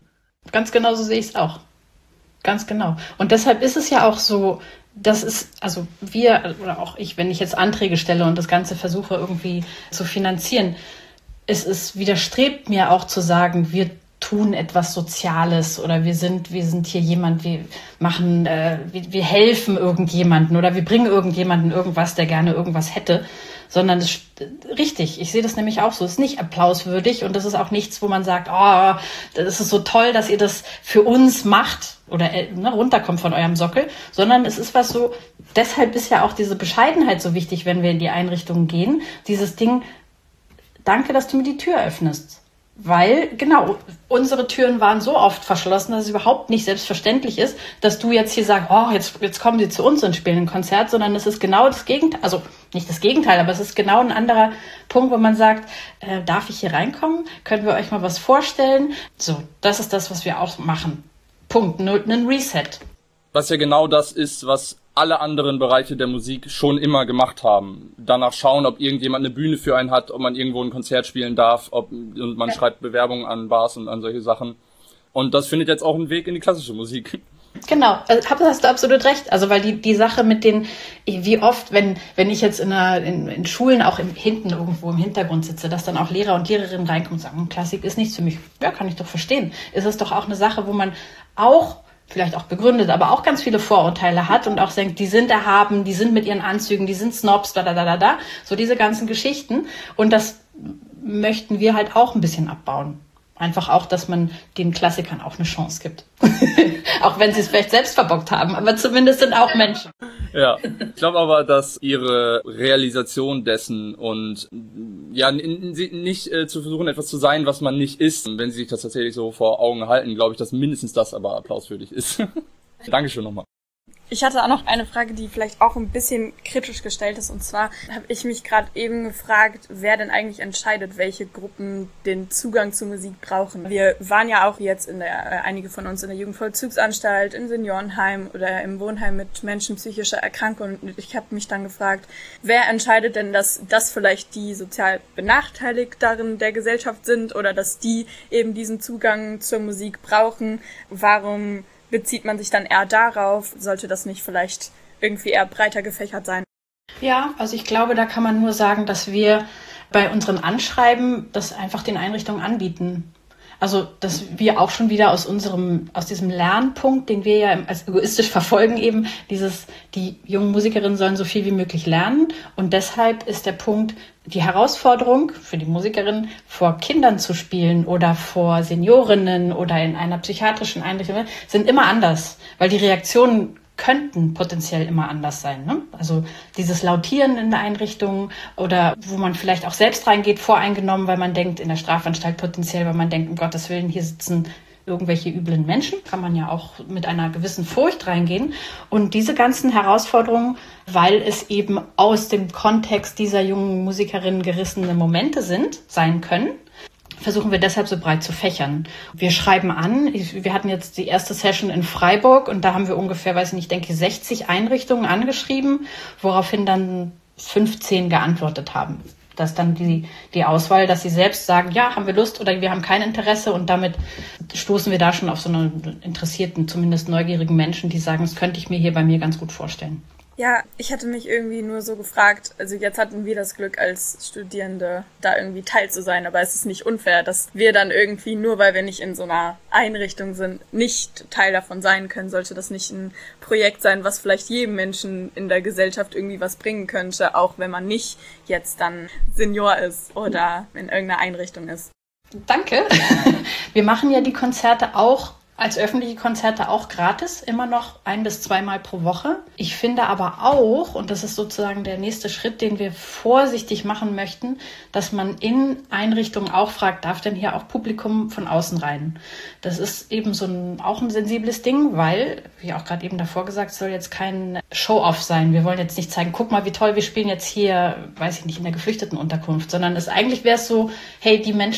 Ganz genau so sehe ich es auch. Ganz genau. Und deshalb ist es ja auch so, das ist, also wir oder auch ich, wenn ich jetzt Anträge stelle und das Ganze versuche irgendwie zu finanzieren, es widerstrebt mir auch zu sagen, wir tun etwas Soziales oder wir sind hier jemand, wir helfen irgendjemanden oder wir bringen irgendjemanden irgendwas, der gerne irgendwas hätte, sondern richtig, ich sehe das nämlich auch so, es ist nicht applauswürdig und das ist auch nichts, wo man sagt, oh, das ist so toll, dass ihr das für uns macht oder runterkommt von eurem Sockel, sondern es ist was so, deshalb ist ja auch diese Bescheidenheit so wichtig, wenn wir in die Einrichtungen gehen, dieses Ding, danke, dass du mir die Tür öffnest. Weil, genau, unsere Türen waren so oft verschlossen, dass es überhaupt nicht selbstverständlich ist, dass du jetzt hier sagst, oh, jetzt kommen sie zu uns und spielen ein Konzert, sondern es ist genau das Gegenteil, also nicht das Gegenteil, aber es ist genau ein anderer Punkt, wo man sagt, darf ich hier reinkommen? Können wir euch mal was vorstellen? So, das ist das, was wir auch machen. Punkt, ein Reset. Was ja genau das ist, was alle anderen Bereiche der Musik schon immer gemacht haben. Danach schauen, ob irgendjemand eine Bühne für einen hat, ob man irgendwo ein Konzert spielen darf, und man schreibt Bewerbungen an Bars und an solche Sachen. Und das findet jetzt auch einen Weg in die klassische Musik. Genau, also hast du absolut recht. Also weil die Sache mit den, wie oft, wenn ich jetzt in Schulen auch hinten irgendwo im Hintergrund sitze, dass dann auch Lehrer und Lehrerinnen reinkommen und sagen, Klassik ist nichts für mich. Ja, kann ich doch verstehen. Ist es doch auch eine Sache, wo man auch, vielleicht auch begründet, aber auch ganz viele Vorurteile hat und auch denkt, die sind erhaben, die sind mit ihren Anzügen, die sind Snobs, da. So diese ganzen Geschichten. Und das möchten wir halt auch ein bisschen abbauen. Einfach auch, dass man den Klassikern auch eine Chance gibt. Auch wenn sie es vielleicht selbst verbockt haben, aber zumindest sind auch Menschen. Ja, ich glaube aber, dass ihre Realisation dessen und ja nicht zu versuchen, etwas zu sein, was man nicht ist, wenn sie sich das tatsächlich so vor Augen halten, glaube ich, dass mindestens das aber applauswürdig ist. Dankeschön nochmal. Ich hatte auch noch eine Frage, die vielleicht auch ein bisschen kritisch gestellt ist. Und zwar habe ich mich gerade eben gefragt, wer denn eigentlich entscheidet, welche Gruppen den Zugang zu Musik brauchen. Wir waren ja auch jetzt einige von uns in der Jugendvollzugsanstalt, im Seniorenheim oder im Wohnheim mit Menschen psychischer Erkrankung. Und ich habe mich dann gefragt, wer entscheidet denn, dass das vielleicht die sozial Benachteiligteren der Gesellschaft sind oder dass die eben diesen Zugang zur Musik brauchen? Warum bezieht man sich dann eher darauf? Sollte das nicht vielleicht irgendwie eher breiter gefächert sein? Ja, also ich glaube, da kann man nur sagen, dass wir bei unseren Anschreiben das einfach den Einrichtungen anbieten. Also, dass wir auch schon wieder aus diesem Lernpunkt, den wir ja als egoistisch verfolgen, eben die jungen Musikerinnen sollen so viel wie möglich lernen. Und deshalb ist der Punkt, die Herausforderung für die Musikerinnen, vor Kindern zu spielen oder vor Seniorinnen oder in einer psychiatrischen Einrichtung, sind immer anders, weil die Reaktionen könnten potenziell immer anders sein. Ne? Also dieses Lautieren in der Einrichtung oder wo man vielleicht auch selbst reingeht, voreingenommen, weil man denkt, in der Strafanstalt potenziell, weil man denkt, um Gottes Willen, hier sitzen irgendwelche üblen Menschen, kann man ja auch mit einer gewissen Furcht reingehen. Und diese ganzen Herausforderungen, weil es eben aus dem Kontext dieser jungen Musikerinnen gerissene Momente sein können, versuchen wir deshalb so breit zu fächern. Wir schreiben an, wir hatten jetzt die erste Session in Freiburg und da haben wir ungefähr, ich denke 60 Einrichtungen angeschrieben, woraufhin dann 15 geantwortet haben. Das ist dann die Auswahl, dass sie selbst sagen, ja, haben wir Lust oder wir haben kein Interesse und damit stoßen wir da schon auf so einen interessierten, zumindest neugierigen Menschen, die sagen, das könnte ich mir hier bei mir ganz gut vorstellen. Ja, ich hatte mich irgendwie nur so gefragt, also jetzt hatten wir das Glück als Studierende da irgendwie Teil zu sein, aber es ist nicht unfair, dass wir dann irgendwie, nur weil wir nicht in so einer Einrichtung sind, nicht Teil davon sein können. Sollte das nicht ein Projekt sein, was vielleicht jedem Menschen in der Gesellschaft irgendwie was bringen könnte, auch wenn man nicht jetzt dann Senior ist oder in irgendeiner Einrichtung ist. Danke. Wir machen ja die Konzerte auch als öffentliche Konzerte auch gratis, immer noch 1 bis 2 Mal pro Woche. Ich finde aber auch, und das ist sozusagen der nächste Schritt, den wir vorsichtig machen möchten, dass man in Einrichtungen auch fragt, darf denn hier auch Publikum von außen rein? Das ist eben auch ein sensibles Ding, weil, wie auch gerade eben davor gesagt, soll jetzt kein Show-off sein. Wir wollen jetzt nicht zeigen, guck mal, wie toll, wir spielen jetzt hier, weiß ich nicht, in der Geflüchtetenunterkunft, sondern eigentlich wäre es so, hey,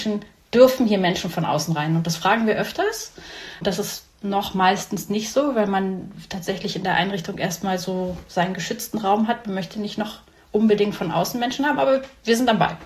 dürfen hier Menschen von außen rein? Und das fragen wir öfters. Das ist noch meistens nicht so, weil man tatsächlich in der Einrichtung erstmal so seinen geschützten Raum hat. Man möchte nicht noch unbedingt von außen Menschen haben, aber wir sind dabei.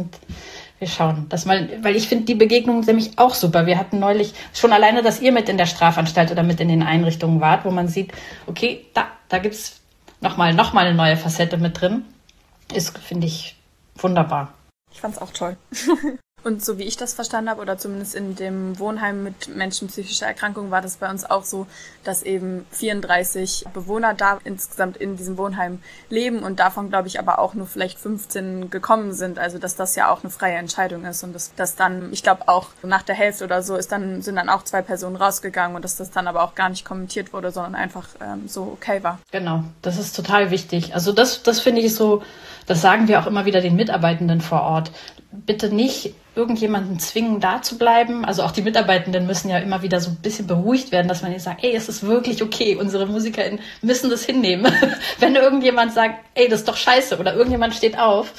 Wir schauen das mal, weil ich finde die Begegnung nämlich auch super. Wir hatten neulich schon alleine, dass ihr mit in der Strafanstalt oder mit in den Einrichtungen wart, wo man sieht, okay, da gibt's noch mal eine neue Facette mit drin. Ist, finde ich, wunderbar. Ich fand's auch toll. Und so wie ich das verstanden habe, oder zumindest in dem Wohnheim mit Menschen psychischer Erkrankung, war das bei uns auch so, dass eben 34 Bewohner da insgesamt in diesem Wohnheim leben und davon, glaube ich, aber auch nur vielleicht 15 gekommen sind. Also dass das ja auch eine freie Entscheidung ist und dass dann, ich glaube auch nach der Hälfte oder so sind dann auch 2 Personen rausgegangen und dass das dann aber auch gar nicht kommentiert wurde, sondern einfach so okay war. Genau, das ist total wichtig. Also das finde ich so, das sagen wir auch immer wieder den Mitarbeitenden vor Ort. Bitte nicht irgendjemanden zwingen, da zu bleiben. Also auch die Mitarbeitenden müssen ja immer wieder so ein bisschen beruhigt werden, dass man jetzt sagt, ey, es ist wirklich okay, unsere MusikerInnen müssen das hinnehmen. Wenn irgendjemand sagt, ey, das ist doch scheiße oder irgendjemand steht auf,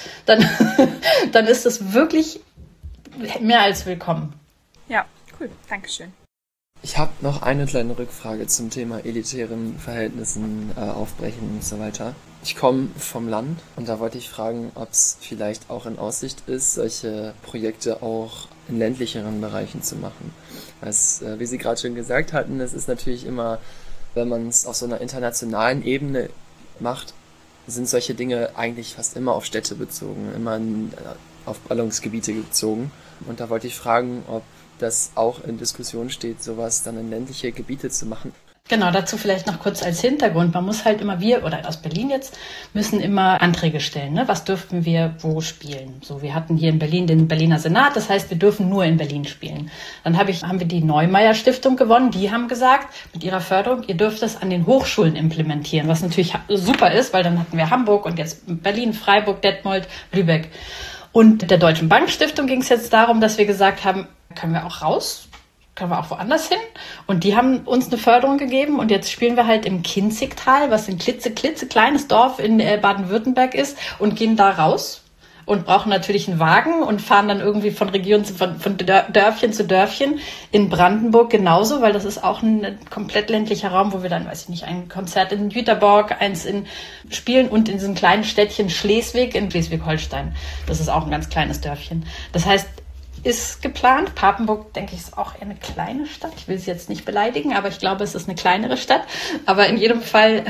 dann ist das wirklich mehr als willkommen. Ja, cool. Dankeschön. Ich habe noch eine kleine Rückfrage zum Thema elitären Verhältnissen, Aufbrechen und so weiter. Ich komme vom Land und da wollte ich fragen, ob es vielleicht auch in Aussicht ist, solche Projekte auch in ländlicheren Bereichen zu machen. Wie Sie gerade schon gesagt hatten, es ist natürlich immer, wenn man es auf so einer internationalen Ebene macht, sind solche Dinge eigentlich fast immer auf Städte bezogen, immer auf Ballungsgebiete bezogen. Und da wollte ich fragen, ob das auch in Diskussion steht, sowas dann in ländliche Gebiete zu machen. Genau, dazu vielleicht noch kurz als Hintergrund. Man muss halt immer, wir oder aus Berlin jetzt, müssen immer Anträge stellen. Ne? Was dürften wir wo spielen? So, wir hatten hier in Berlin den Berliner Senat, das heißt, wir dürfen nur in Berlin spielen. Dann haben wir die Neumeier Stiftung gewonnen. Die haben gesagt, mit ihrer Förderung, ihr dürft es an den Hochschulen implementieren, was natürlich super ist, weil dann hatten wir Hamburg und jetzt Berlin, Freiburg, Detmold, Lübeck. Und der Deutschen Bankstiftung ging es jetzt darum, dass wir gesagt haben, können wir auch raus? Können wir auch woanders hin? Und die haben uns eine Förderung gegeben und jetzt spielen wir halt im Kinzigtal, was ein klitzekleines Dorf in Baden-Württemberg ist, und gehen da raus und brauchen natürlich einen Wagen und fahren dann irgendwie von Dörfchen zu Dörfchen. In Brandenburg genauso, weil das ist auch ein komplett ländlicher Raum, wo wir dann, weiß ich nicht, ein Konzert in Jüterborg, eins in spielen und in diesem kleinen Städtchen Schleswig in Schleswig-Holstein. Das ist auch ein ganz kleines Dörfchen. Das heißt, ist geplant. Papenburg, denke ich, ist auch eher eine kleine Stadt. Ich will sie jetzt nicht beleidigen, aber ich glaube, es ist eine kleinere Stadt. Aber in jedem Fall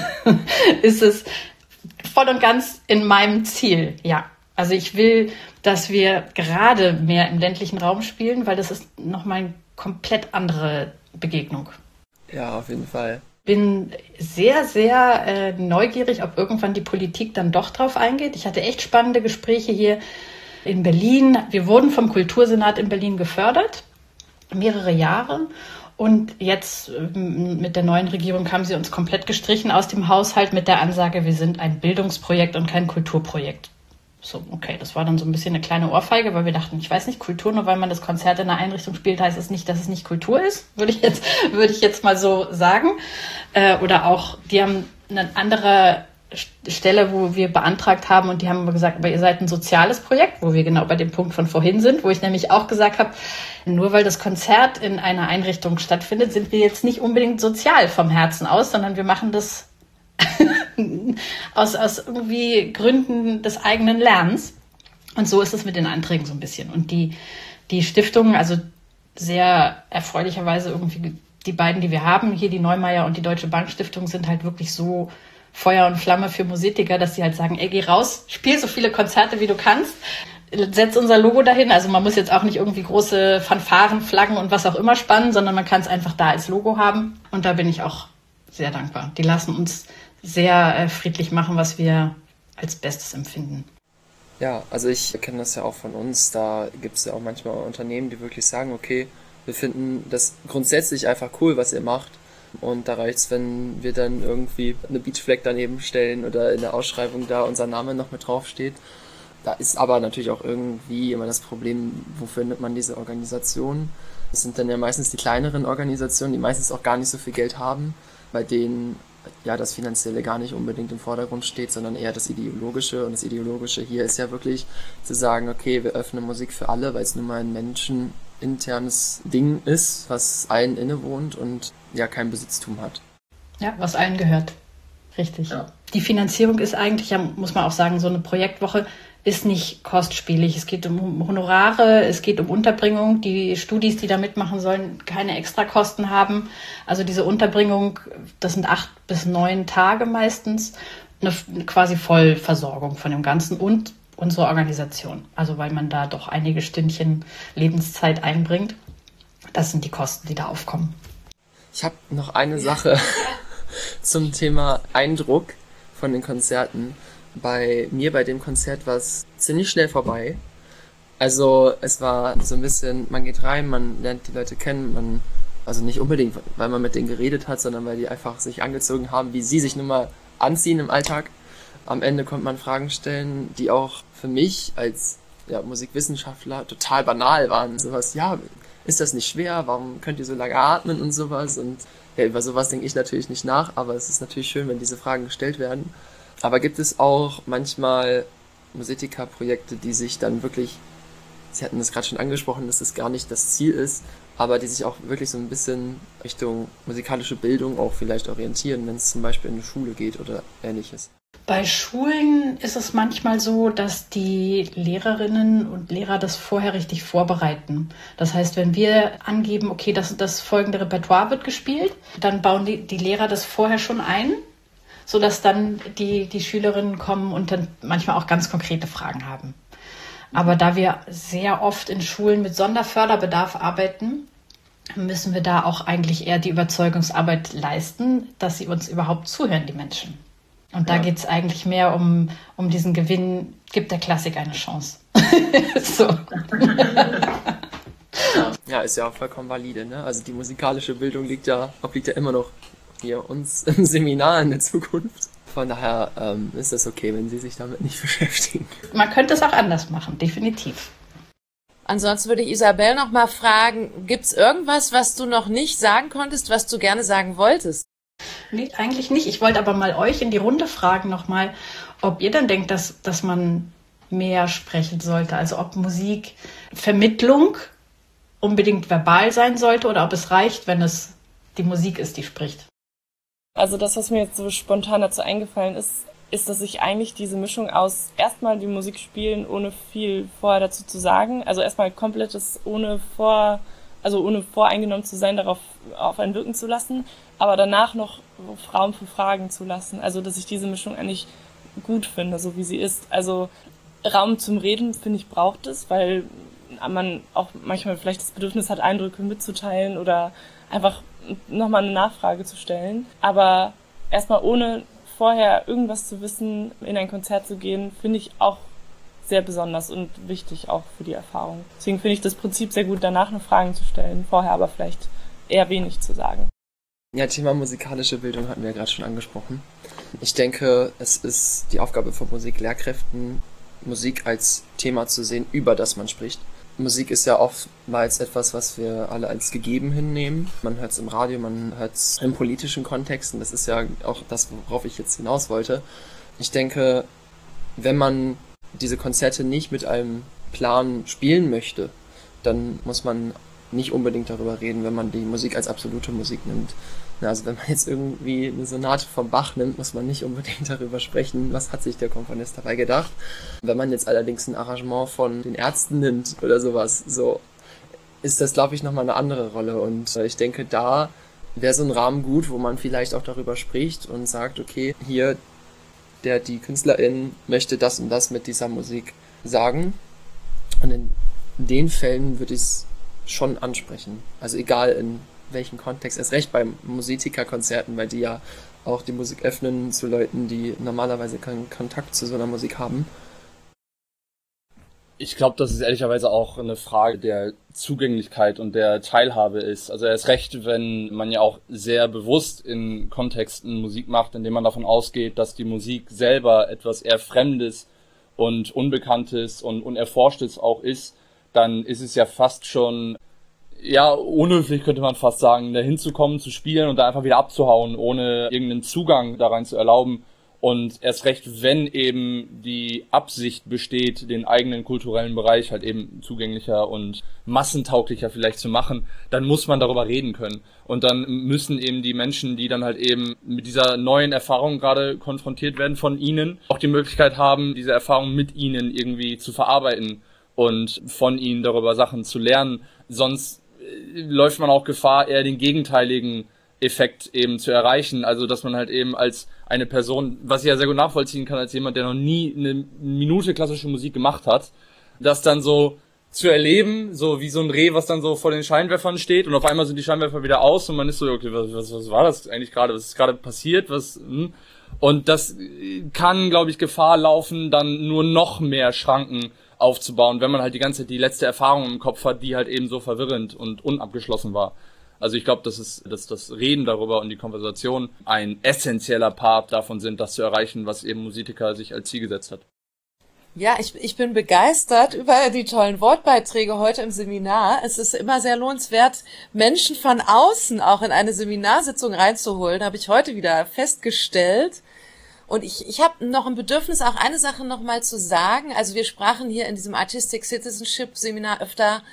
ist es voll und ganz in meinem Ziel. Ja, also ich will, dass wir gerade mehr im ländlichen Raum spielen, weil das ist nochmal eine komplett andere Begegnung. Ja, auf jeden Fall. Bin sehr, sehr neugierig, ob irgendwann die Politik dann doch drauf eingeht. Ich hatte echt spannende Gespräche hier in Berlin. Wir wurden vom Kultursenat in Berlin gefördert, mehrere Jahre. Und jetzt mit der neuen Regierung haben sie uns komplett gestrichen aus dem Haushalt mit der Ansage, wir sind ein Bildungsprojekt und kein Kulturprojekt. So, okay, das war dann so ein bisschen eine kleine Ohrfeige, weil wir dachten, ich weiß nicht, Kultur, nur weil man das Konzert in einer Einrichtung spielt, heißt es nicht, dass es nicht Kultur ist, würde ich jetzt mal so sagen. Oder auch, die haben eine andere Stelle, wo wir beantragt haben und die haben gesagt, aber ihr seid ein soziales Projekt, wo wir genau bei dem Punkt von vorhin sind, wo ich nämlich auch gesagt habe, nur weil das Konzert in einer Einrichtung stattfindet, sind wir jetzt nicht unbedingt sozial vom Herzen aus, sondern wir machen das aus irgendwie Gründen des eigenen Lernens. Und so ist es mit den Anträgen so ein bisschen. Und die Stiftungen, also sehr erfreulicherweise irgendwie die beiden, die wir haben, hier die Neumeier und die Deutsche Bankstiftung, sind halt wirklich so Feuer und Flamme für Musiker, dass sie halt sagen, ey, geh raus, spiel so viele Konzerte, wie du kannst, setz unser Logo dahin. Also man muss jetzt auch nicht irgendwie große Fanfaren, Flaggen und was auch immer spannen, sondern man kann es einfach da als Logo haben. Und da bin ich auch sehr dankbar. Die lassen uns sehr friedlich machen, was wir als Bestes empfinden. Ja, also ich kenne das ja auch von uns. Da gibt es ja auch manchmal Unternehmen, die wirklich sagen, okay, wir finden das grundsätzlich einfach cool, was ihr macht. Und da reicht's, wenn wir dann irgendwie eine Beachflag daneben stellen oder in der Ausschreibung da unser Name noch mit draufsteht. Da ist aber natürlich auch irgendwie immer das Problem, wo findet man diese Organisationen? Das sind dann ja meistens die kleineren Organisationen, die meistens auch gar nicht so viel Geld haben, bei denen ja das Finanzielle gar nicht unbedingt im Vordergrund steht, sondern eher das Ideologische. Und das Ideologische hier ist ja wirklich zu sagen, okay, wir öffnen Musik für alle, weil es nun mal ein menscheninternes Ding ist, was allen innewohnt und ja kein Besitztum hat. Ja, was allen gehört. Richtig. Ja. Die Finanzierung ist eigentlich, ja, muss man auch sagen, so eine Projektwoche ist nicht kostspielig. Es geht um Honorare, es geht um Unterbringung. Die Studis, die da mitmachen sollen, keine Extrakosten haben. Also diese Unterbringung, das sind 8 bis 9 Tage meistens, eine quasi Vollversorgung von dem Ganzen und unsere Organisation. Also weil man da doch einige Stündchen Lebenszeit einbringt. Das sind die Kosten, die da aufkommen. Ich habe noch eine Sache zum Thema Eindruck von den Konzerten. Bei dem Konzert war es ziemlich schnell vorbei. Also es war so ein bisschen, man geht rein, man lernt die Leute kennen, also nicht unbedingt, weil man mit denen geredet hat, sondern weil die einfach sich angezogen haben, wie sie sich nun mal anziehen im Alltag. Am Ende konnte man Fragen stellen, die auch für mich als Musikwissenschaftler total banal waren. Sowas, ja, ist das nicht schwer? Warum könnt ihr so lange atmen und sowas? Und ja, über sowas denke ich natürlich nicht nach, aber es ist natürlich schön, wenn diese Fragen gestellt werden. Aber gibt es auch manchmal Musiker-Projekte, die sich dann wirklich, Sie hatten das gerade schon angesprochen, dass es gar nicht das Ziel ist, aber die sich auch wirklich so ein bisschen Richtung musikalische Bildung auch vielleicht orientieren, wenn es zum Beispiel in eine Schule geht oder Ähnliches. Bei Schulen ist es manchmal so, dass die Lehrerinnen und Lehrer das vorher richtig vorbereiten. Das heißt, wenn wir angeben, okay, das folgende Repertoire wird gespielt, dann bauen die Lehrer das vorher schon ein, sodass dann die Schülerinnen kommen und dann manchmal auch ganz konkrete Fragen haben. Aber da wir sehr oft in Schulen mit Sonderförderbedarf arbeiten, müssen wir da auch eigentlich eher die Überzeugungsarbeit leisten, dass sie uns überhaupt zuhören, die Menschen. Und da geht es eigentlich mehr um diesen Gewinn, gibt der Klassik eine Chance. So. Ja, ist ja auch vollkommen valide, ne? Also die musikalische Bildung obliegt ja immer noch hier uns im Seminar in der Zukunft. Von daher ist das okay, wenn Sie sich damit nicht beschäftigen. Man könnte es auch anders machen, definitiv. Ansonsten würde ich Isabel noch mal fragen, gibt's irgendwas, was du noch nicht sagen konntest, was du gerne sagen wolltest? Nee, eigentlich nicht. Ich wollte aber mal euch in die Runde fragen nochmal, ob ihr dann denkt, dass man mehr sprechen sollte. Also ob Musikvermittlung unbedingt verbal sein sollte oder ob es reicht, wenn es die Musik ist, die spricht. Also das, was mir jetzt so spontan dazu eingefallen ist, dass ich eigentlich diese Mischung aus erstmal die Musik spielen, ohne viel vorher dazu zu sagen. Also erstmal komplettes, ohne voreingenommen zu sein, darauf auf einen wirken zu lassen, aber danach noch Raum für Fragen zu lassen. Also dass ich diese Mischung eigentlich gut finde, so wie sie ist. Also Raum zum Reden, finde ich, braucht es, weil man auch manchmal vielleicht das Bedürfnis hat, Eindrücke mitzuteilen oder einfach nochmal eine Nachfrage zu stellen. Aber erstmal ohne vorher irgendwas zu wissen, in ein Konzert zu gehen, finde ich auch sehr besonders und wichtig auch für die Erfahrung. Deswegen finde ich das Prinzip sehr gut, danach noch Fragen zu stellen, vorher aber vielleicht eher wenig zu sagen. Ja, Thema musikalische Bildung hatten wir ja gerade schon angesprochen. Ich denke, es ist die Aufgabe von Musiklehrkräften, Musik als Thema zu sehen, über das man spricht. Musik ist ja oftmals etwas, was wir alle als gegeben hinnehmen. Man hört es im Radio, man hört es in politischen Kontexten. Das ist ja auch das, worauf ich jetzt hinaus wollte. Ich denke, wenn man diese Konzerte nicht mit einem Plan spielen möchte, dann muss man nicht unbedingt darüber reden, wenn man die Musik als absolute Musik nimmt. Also wenn man jetzt irgendwie eine Sonate vom Bach nimmt, muss man nicht unbedingt darüber sprechen, was hat sich der Komponist dabei gedacht. Wenn man jetzt allerdings ein Arrangement von den Ärzten nimmt oder sowas, so ist das, glaube ich, nochmal eine andere Rolle. Und ich denke, da wäre so ein Rahmen gut, wo man vielleicht auch darüber spricht und sagt, okay, hier die Künstlerin möchte das und das mit dieser Musik sagen. Und in den Fällen würde ich es schon ansprechen. Also egal in welchem Kontext, erst recht bei Musikerkonzerten, weil die ja auch die Musik öffnen zu Leuten, die normalerweise keinen Kontakt zu so einer Musik haben. Ich glaube, dass es ehrlicherweise auch eine Frage der Zugänglichkeit und der Teilhabe ist. Also erst recht, wenn man ja auch sehr bewusst in Kontexten Musik macht, indem man davon ausgeht, dass die Musik selber etwas eher Fremdes und Unbekanntes und Unerforschtes auch ist, dann ist es ja fast schon, ja, unhöflich könnte man fast sagen, da hinzukommen, zu spielen und da einfach wieder abzuhauen, ohne irgendeinen Zugang da rein zu erlauben. Und erst recht, wenn eben die Absicht besteht, den eigenen kulturellen Bereich halt eben zugänglicher und massentauglicher vielleicht zu machen, dann muss man darüber reden können. Und dann müssen eben die Menschen, die dann halt eben mit dieser neuen Erfahrung gerade konfrontiert werden von ihnen, auch die Möglichkeit haben, diese Erfahrung mit ihnen irgendwie zu verarbeiten und von ihnen darüber Sachen zu lernen. Sonst läuft man auch Gefahr, eher den gegenteiligen Effekt eben zu erreichen. Also, dass man halt eben als eine Person, was ich ja sehr gut nachvollziehen kann, als jemand, der noch nie eine Minute klassische Musik gemacht hat, das dann so zu erleben, so wie so ein Reh, was dann so vor den Scheinwerfern steht und auf einmal sind die Scheinwerfer wieder aus und man ist so, okay, was war das eigentlich gerade? Was ist gerade passiert? Und das kann, glaube ich, Gefahr laufen, dann nur noch mehr Schranken aufzubauen, wenn man halt die ganze Zeit die letzte Erfahrung im Kopf hat, die halt eben so verwirrend und unabgeschlossen war. Also ich glaube, dass das Reden darüber und die Konversation ein essentieller Part davon sind, das zu erreichen, was eben Musiker sich als Ziel gesetzt hat. Ja, ich bin begeistert über die tollen Wortbeiträge heute im Seminar. Es ist immer sehr lohnenswert, Menschen von außen auch in eine Seminarsitzung reinzuholen, habe ich heute wieder festgestellt. Und ich habe noch ein Bedürfnis, auch eine Sache noch mal zu sagen. Also wir sprachen hier in diesem Artistic Citizenship Seminar öfter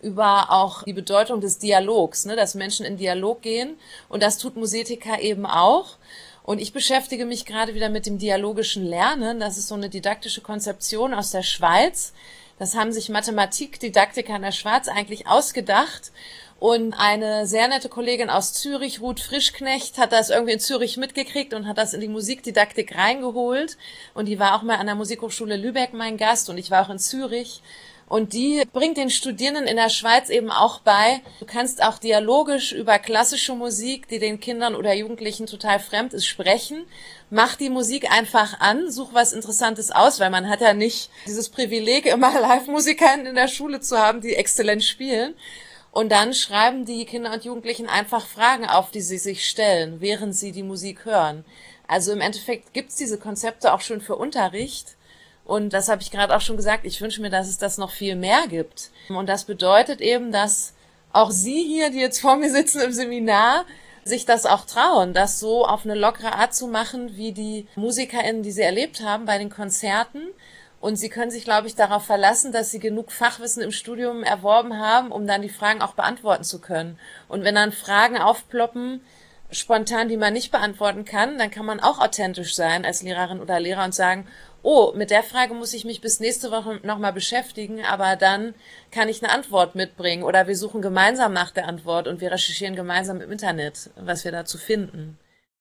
über auch die Bedeutung des Dialogs, ne, dass Menschen in Dialog gehen. Und das tut Musetica eben auch. Und ich beschäftige mich gerade wieder mit dem dialogischen Lernen. Das ist so eine didaktische Konzeption aus der Schweiz. Das haben sich Mathematikdidaktiker in der Schweiz eigentlich ausgedacht. Und eine sehr nette Kollegin aus Zürich, Ruth Frischknecht, hat das irgendwie in Zürich mitgekriegt und hat das in die Musikdidaktik reingeholt. Und die war auch mal an der Musikhochschule Lübeck mein Gast und ich war auch in Zürich. Und die bringt den Studierenden in der Schweiz eben auch bei, du kannst auch dialogisch über klassische Musik, die den Kindern oder Jugendlichen total fremd ist, sprechen. Mach die Musik einfach an, such was Interessantes aus, weil man hat ja nicht dieses Privileg, immer Live-Musiker in der Schule zu haben, die exzellent spielen. Und dann schreiben die Kinder und Jugendlichen einfach Fragen auf, die sie sich stellen, während sie die Musik hören. Also im Endeffekt gibt's diese Konzepte auch schon für Unterricht. Und das habe ich gerade auch schon gesagt, ich wünsche mir, dass es das noch viel mehr gibt. Und das bedeutet eben, dass auch Sie hier, die jetzt vor mir sitzen im Seminar, sich das auch trauen, das so auf eine lockere Art zu machen, wie die MusikerInnen, die Sie erlebt haben bei den Konzerten. Und Sie können sich, glaube ich, darauf verlassen, dass Sie genug Fachwissen im Studium erworben haben, um dann die Fragen auch beantworten zu können. Und wenn dann Fragen aufploppen, spontan, die man nicht beantworten kann, dann kann man auch authentisch sein als Lehrerin oder Lehrer und sagen, oh, mit der Frage muss ich mich bis nächste Woche nochmal beschäftigen, aber dann kann ich eine Antwort mitbringen oder wir suchen gemeinsam nach der Antwort und wir recherchieren gemeinsam im Internet, was wir dazu finden.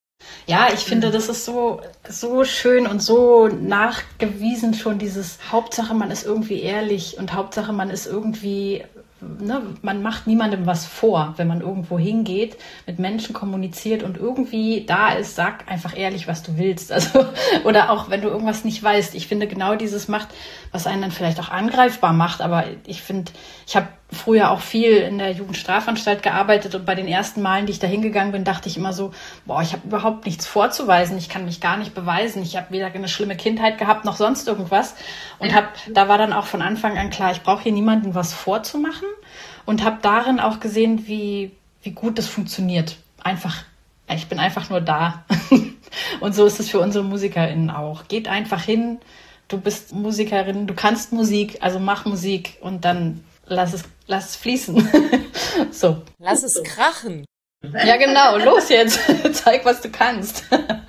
Ja, ich finde, das ist so schön und so nachgewiesen schon dieses Hauptsache, man ist irgendwie ehrlich und Hauptsache, man ist irgendwie, ne, man macht niemandem was vor, wenn man irgendwo hingeht, mit Menschen kommuniziert und irgendwie da ist, sag einfach ehrlich, was du willst. Also, oder auch, wenn du irgendwas nicht weißt. Ich finde, genau dieses macht, was einen dann vielleicht auch angreifbar macht. Aber ich finde, ich habe früher auch viel in der Jugendstrafanstalt gearbeitet und bei den ersten Malen, die ich da hingegangen bin, dachte ich immer so, boah, ich habe überhaupt nichts vorzuweisen, ich kann mich gar nicht beweisen, ich habe weder eine schlimme Kindheit gehabt noch sonst irgendwas und da war dann auch von Anfang an klar, ich brauche hier niemandem was vorzumachen und habe darin auch gesehen, wie gut das funktioniert. Einfach, ich bin einfach nur da und so ist es für unsere MusikerInnen auch. Geht einfach hin, du bist Musikerin, du kannst Musik, also mach Musik und dann lass es fließen. So. Lass es krachen. Ja, genau. Los jetzt. Zeig, was du kannst.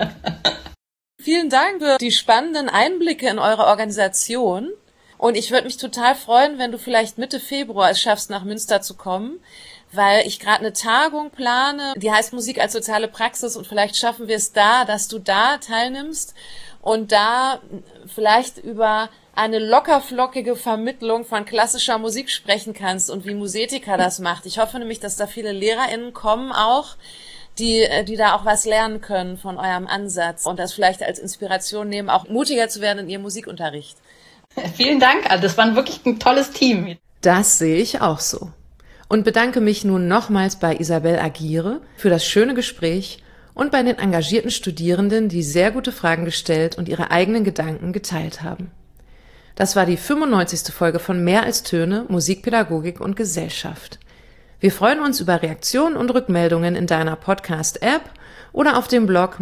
Vielen Dank für die spannenden Einblicke in eure Organisation. Und ich würde mich total freuen, wenn du vielleicht Mitte Februar es schaffst, nach Münster zu kommen, weil ich gerade eine Tagung plane, die heißt Musik als soziale Praxis und vielleicht schaffen wir es da, dass du da teilnimmst und da vielleicht über eine lockerflockige Vermittlung von klassischer Musik sprechen kannst und wie Musetica das macht. Ich hoffe nämlich, dass da viele LehrerInnen kommen auch, die da auch was lernen können von eurem Ansatz und das vielleicht als Inspiration nehmen, auch mutiger zu werden in ihrem Musikunterricht. Vielen Dank, das war wirklich ein tolles Team. Das sehe ich auch so. Und bedanke mich nun nochmals bei Isabel Aguirre für das schöne Gespräch und bei den engagierten Studierenden, die sehr gute Fragen gestellt und ihre eigenen Gedanken geteilt haben. Das war die 95. Folge von Mehr als Töne, Musikpädagogik und Gesellschaft. Wir freuen uns über Reaktionen und Rückmeldungen in deiner Podcast-App oder auf dem Blog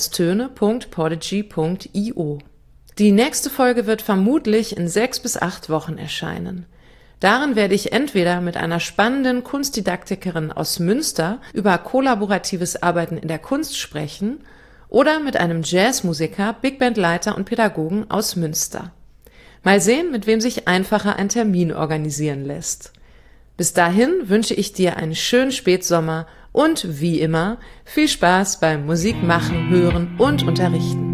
mehralstöne.podigy.io. Die nächste Folge wird vermutlich in 6 bis 8 Wochen erscheinen. Darin werde ich entweder mit einer spannenden Kunstdidaktikerin aus Münster über kollaboratives Arbeiten in der Kunst sprechen oder mit einem Jazzmusiker, Bigbandleiter und Pädagogen aus Münster. Mal sehen, mit wem sich einfacher ein Termin organisieren lässt. Bis dahin wünsche ich dir einen schönen Spätsommer und wie immer viel Spaß beim Musikmachen, Hören und Unterrichten.